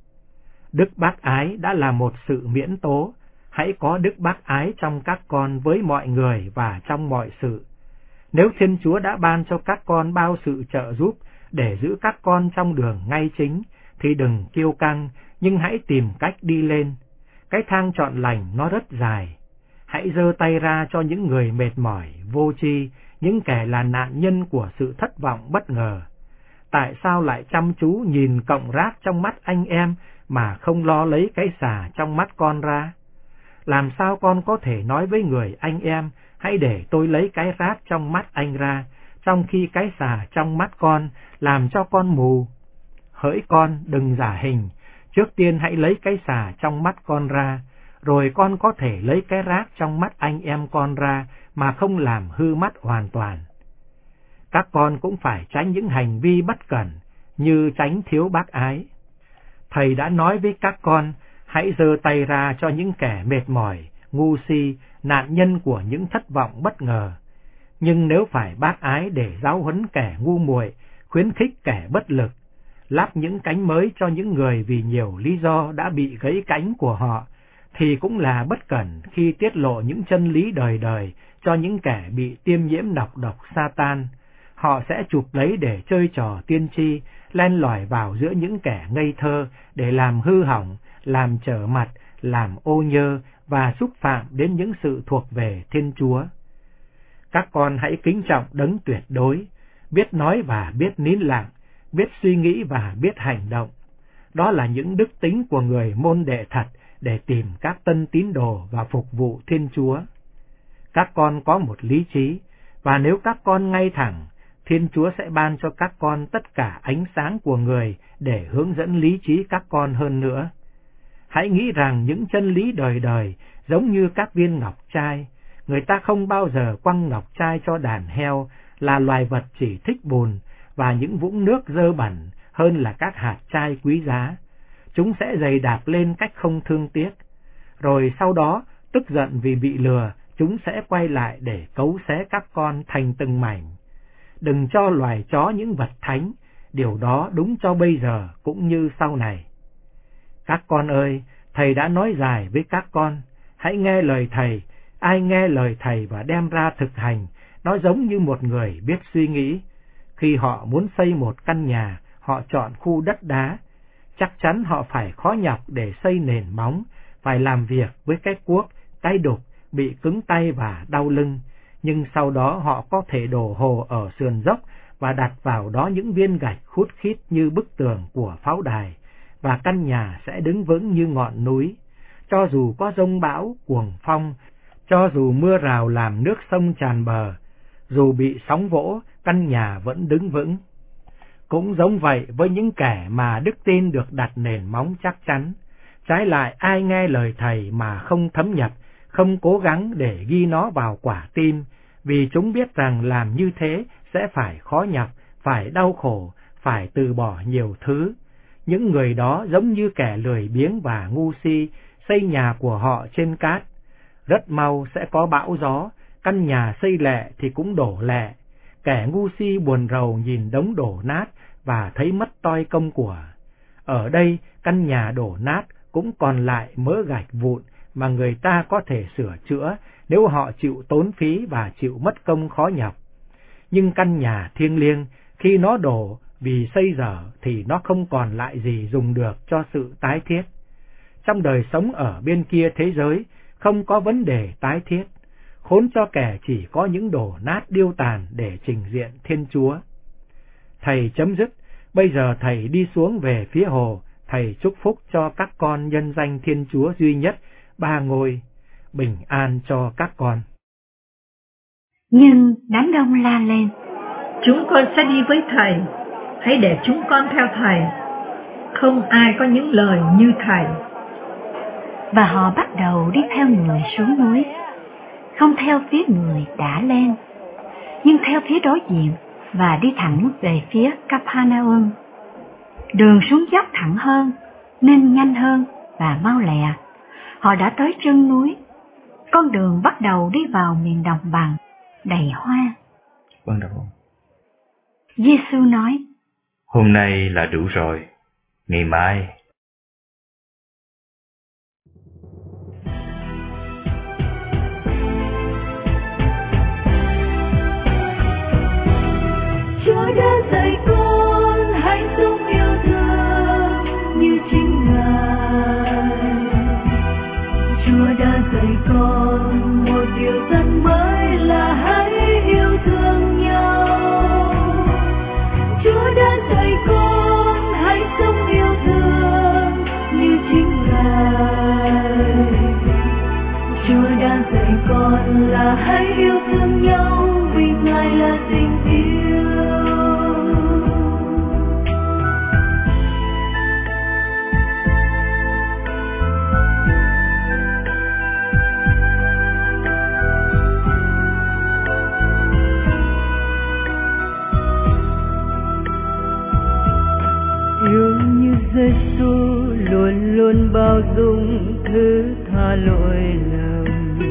Đức bác ái đã là một sự miễn tố, hãy có đức bác ái trong các con với mọi người và trong mọi sự. Nếu Thiên Chúa đã ban cho các con bao sự trợ giúp để giữ các con trong đường ngay chính, thì đừng kiêu căng, nhưng hãy tìm cách đi lên. Cái thang chọn lành nó rất dài. Hãy giơ tay ra cho những người mệt mỏi, vô tri, những kẻ là nạn nhân của sự thất vọng bất ngờ. Tại sao lại chăm chú nhìn cọng rác trong mắt anh em mà không lo lấy cái xà trong mắt con ra? Làm sao con có thể nói với người anh em, hãy để tôi lấy cái rác trong mắt anh ra, trong khi cái xà trong mắt con làm cho con mù? Hỡi con, đừng giả hình, trước tiên hãy lấy cái xà trong mắt con ra, rồi con có thể lấy cái rác trong mắt anh em con ra mà không làm hư mắt hoàn toàn. Các con cũng phải tránh những hành vi bất cẩn, như tránh thiếu bác ái. Thầy đã nói với các con, hãy giơ tay ra cho những kẻ mệt mỏi, ngu si, nạn nhân của những thất vọng bất ngờ. Nhưng nếu phải bác ái để giáo huấn kẻ ngu muội, khuyến khích kẻ bất lực, lắp những cánh mới cho những người vì nhiều lý do đã bị gãy cánh của họ, thì cũng là bất cẩn khi tiết lộ những chân lý đời đời cho những kẻ bị tiêm nhiễm độc độc Satan. Họ sẽ chụp lấy để chơi trò tiên tri, len lỏi vào giữa những kẻ ngây thơ để làm hư hỏng, làm trở mặt, làm ô nhơ và xúc phạm đến những sự thuộc về Thiên Chúa. Các con hãy kính trọng Đấng tuyệt đối, biết nói và biết nín lặng, biết suy nghĩ và biết hành động. Đó là những đức tính của người môn đệ thật để tìm các tân tín đồ và phục vụ Thiên Chúa. Các con có một lý trí, và nếu các con ngay thẳng, Thiên Chúa sẽ ban cho các con tất cả ánh sáng của người để hướng dẫn lý trí các con hơn nữa. Hãy nghĩ rằng những chân lý đời đời giống như các viên ngọc trai. Người ta không bao giờ quăng ngọc trai cho đàn heo, là loài vật chỉ thích bùn và những vũng nước dơ bẩn hơn là các hạt trai quý giá. Chúng sẽ giày đạp lên cách không thương tiếc. Rồi sau đó, tức giận vì bị lừa, chúng sẽ quay lại để cấu xé các con thành từng mảnh. Đừng cho loài chó những vật thánh, điều đó đúng cho bây giờ cũng như sau này. Các con ơi, Thầy đã nói dài với các con, hãy nghe lời Thầy. Ai nghe lời Thầy và đem ra thực hành, nó giống như một người biết suy nghĩ. Khi họ muốn xây một căn nhà, họ chọn khu đất đá. Chắc chắn họ phải khó nhọc để xây nền móng, phải làm việc với cái cuốc, tay đục, bị cứng tay và đau lưng. Nhưng sau đó họ có thể đổ hồ ở sườn dốc và đặt vào đó những viên gạch khút khít như bức tường của pháo đài, và căn nhà sẽ đứng vững như ngọn núi. Cho dù có giông bão, cuồng phong, cho dù mưa rào làm nước sông tràn bờ, dù bị sóng vỗ, căn nhà vẫn đứng vững. Cũng giống vậy với những kẻ mà đức tin được đặt nền móng chắc chắn. Trái lại, ai nghe lời Thầy mà không thấm nhập, không cố gắng để ghi nó vào quả tim, vì chúng biết rằng làm như thế sẽ phải khó nhọc, phải đau khổ, phải từ bỏ nhiều thứ. Những người đó giống như kẻ lười biếng và ngu si, xây nhà của họ trên cát. rất mau sẽ có bão gió, căn nhà xây lẹ thì cũng đổ lẹ. Kẻ ngu si buồn rầu nhìn đống đổ nát và thấy mất toi công của. Ở đây căn nhà đổ nát cũng còn lại mớ gạch vụn mà người ta có thể sửa chữa nếu họ chịu tốn phí và chịu mất công khó nhọc. Nhưng căn nhà thiêng liêng khi nó đổ vì xây dở thì nó không còn lại gì dùng được cho sự tái thiết. Trong đời sống ở bên kia thế giới không có vấn đề tái thiết, khốn cho kẻ chỉ có những đổ nát điêu tàn để trình diện Thiên Chúa. Thầy chấm dứt, bây giờ thầy đi xuống về phía hồ, thầy chúc phúc cho các con nhân danh Thiên Chúa duy nhất, ba ngôi, bình an cho các con. Nhưng đám đông la lên: Chúng con sẽ đi với thầy, hãy để chúng con theo thầy. Không ai có những lời như thầy. Và họ bắt đầu đi theo người xuống núi, không theo phía người đã lên, nhưng theo phía đối diện và đi thẳng về phía Capernaum. Đường xuống dốc thẳng hơn, nên nhanh hơn và mau lẹ. Họ đã tới chân núi. Con đường bắt đầu đi vào miền đồng bằng, đầy hoa. Vâng, đâu. Giê-xu nói: Hôm nay là đủ rồi, ngày mai. Chúa đã dạy con hãy sống yêu thương như chính Ngài. Chúa đã dạy con một điều rất mới là hãy yêu thương nhau. Chúa đã dạy con hãy sống yêu thương như chính Ngài. Chúa đã dạy con là hãy yêu thương nhau vì Ngài là tình yêu. Yêu như Giê-xu luôn luôn bao dung thứ tha lỗi lầm.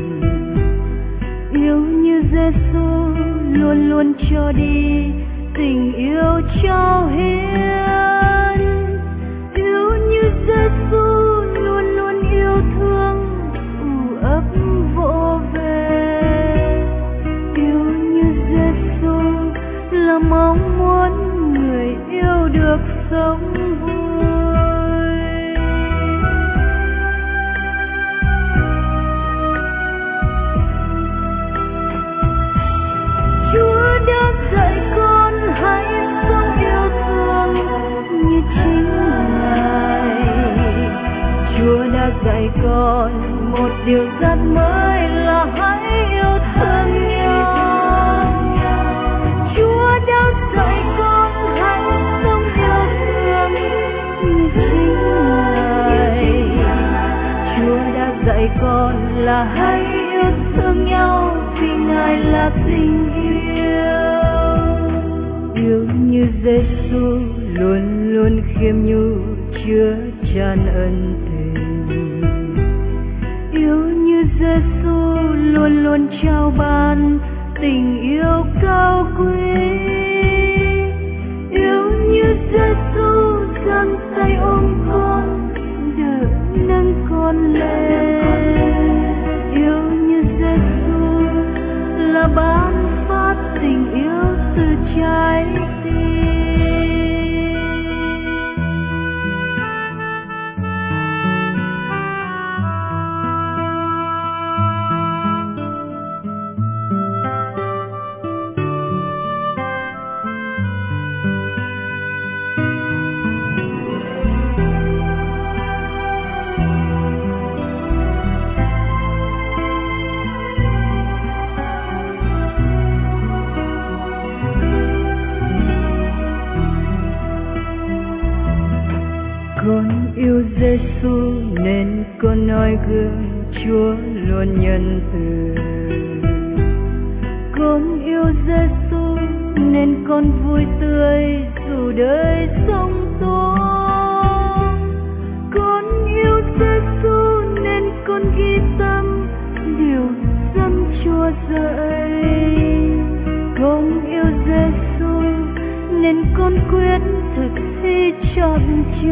Yêu như Giê-xu luôn luôn cho đi tình yêu trao hiến. Yêu như Giê-xu luôn luôn yêu thương ù ấp vỗ về. Yêu như Giê-xu là mong muốn người yêu được sống vui. Chúa đã dạy con hãy sống yêu thương như chính Ngài. Chúa đã dạy con một điều rất mới là hãy yêu thương nhau. Chúa đã dạy con hãy sống yêu thương như chính Ngài. Chúa đã dạy con là hãy yêu thương nhau vì Ngài là tình yêu. Yêu như Giê-xu luôn luôn khiêm nhu chứa chan ân tình. Yêu như Giê-xu luôn luôn trao ban tình yêu cao quý. Yêu như Giê-xu giang tay ôm con, đỡ nâng con lên. Yêu như Giê-xu là ban phát tình yêu từ trái tim. Con yêu Giê-xu nên con noi gương Chúa luôn nhân từ. Con yêu Giê-xu nên con vui tươi dù đời sóng tố. Con yêu Giê-xu nên con ghi tâm chọn chữ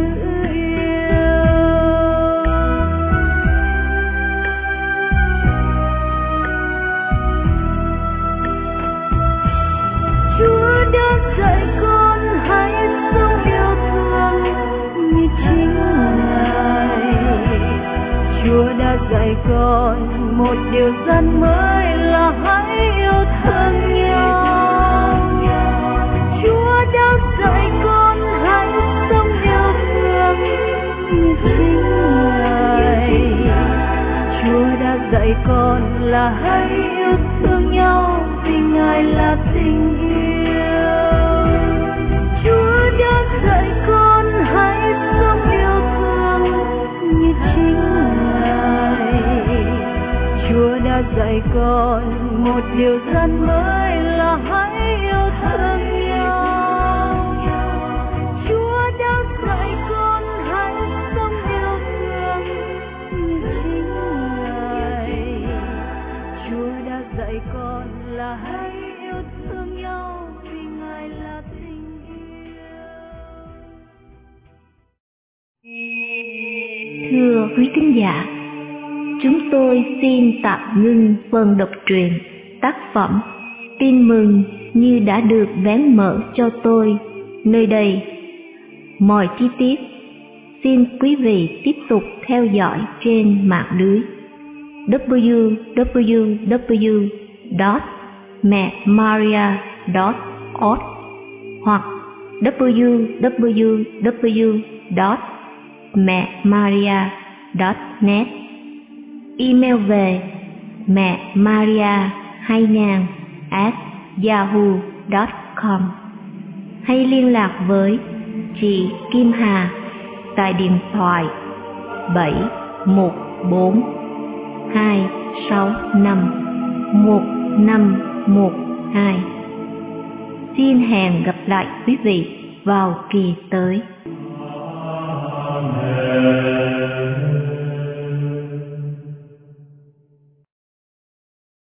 Chúa đã dạy con hãy sống yêu thương như chính Ngài. Chúa đã dạy con một điều dân mới là hãy yêu thương nhau. Chúa đã dạy con hãy sống yêu thương như chính Ngài. Chúa đã dạy con là hãy yêu thương nhau vì Ngài là tình yêu. Chúa đã dạy con hãy sống yêu thương như chính Ngài. Chúa đã dạy con một điều dân mới là hãy yêu thương nhau. Chúa đã dạy con hãy sống yêu thương như chính Ngài. Chúa đã dạy con là hãy yêu thương nhau vì Ngài là tình yêu. Thưa quý thính giả, chúng tôi xin tạm ngưng phần đọc truyện tác phẩm Tin mừng như đã được vén mở cho tôi nơi đây. Mọi chi tiết xin quý vị tiếp tục theo dõi trên mạng lưới w w w chấm mẹ maria chấm org hoặc w w w chấm mẹ maria chấm net. Email về mẹ maria hai nghìn at yahoo chấm com hay liên lạc với chị Kim Hà tại điện thoại bảy một bốn hai sáu năm một năm một hai. Xin hẹn gặp lại quý vị vào kỳ tới.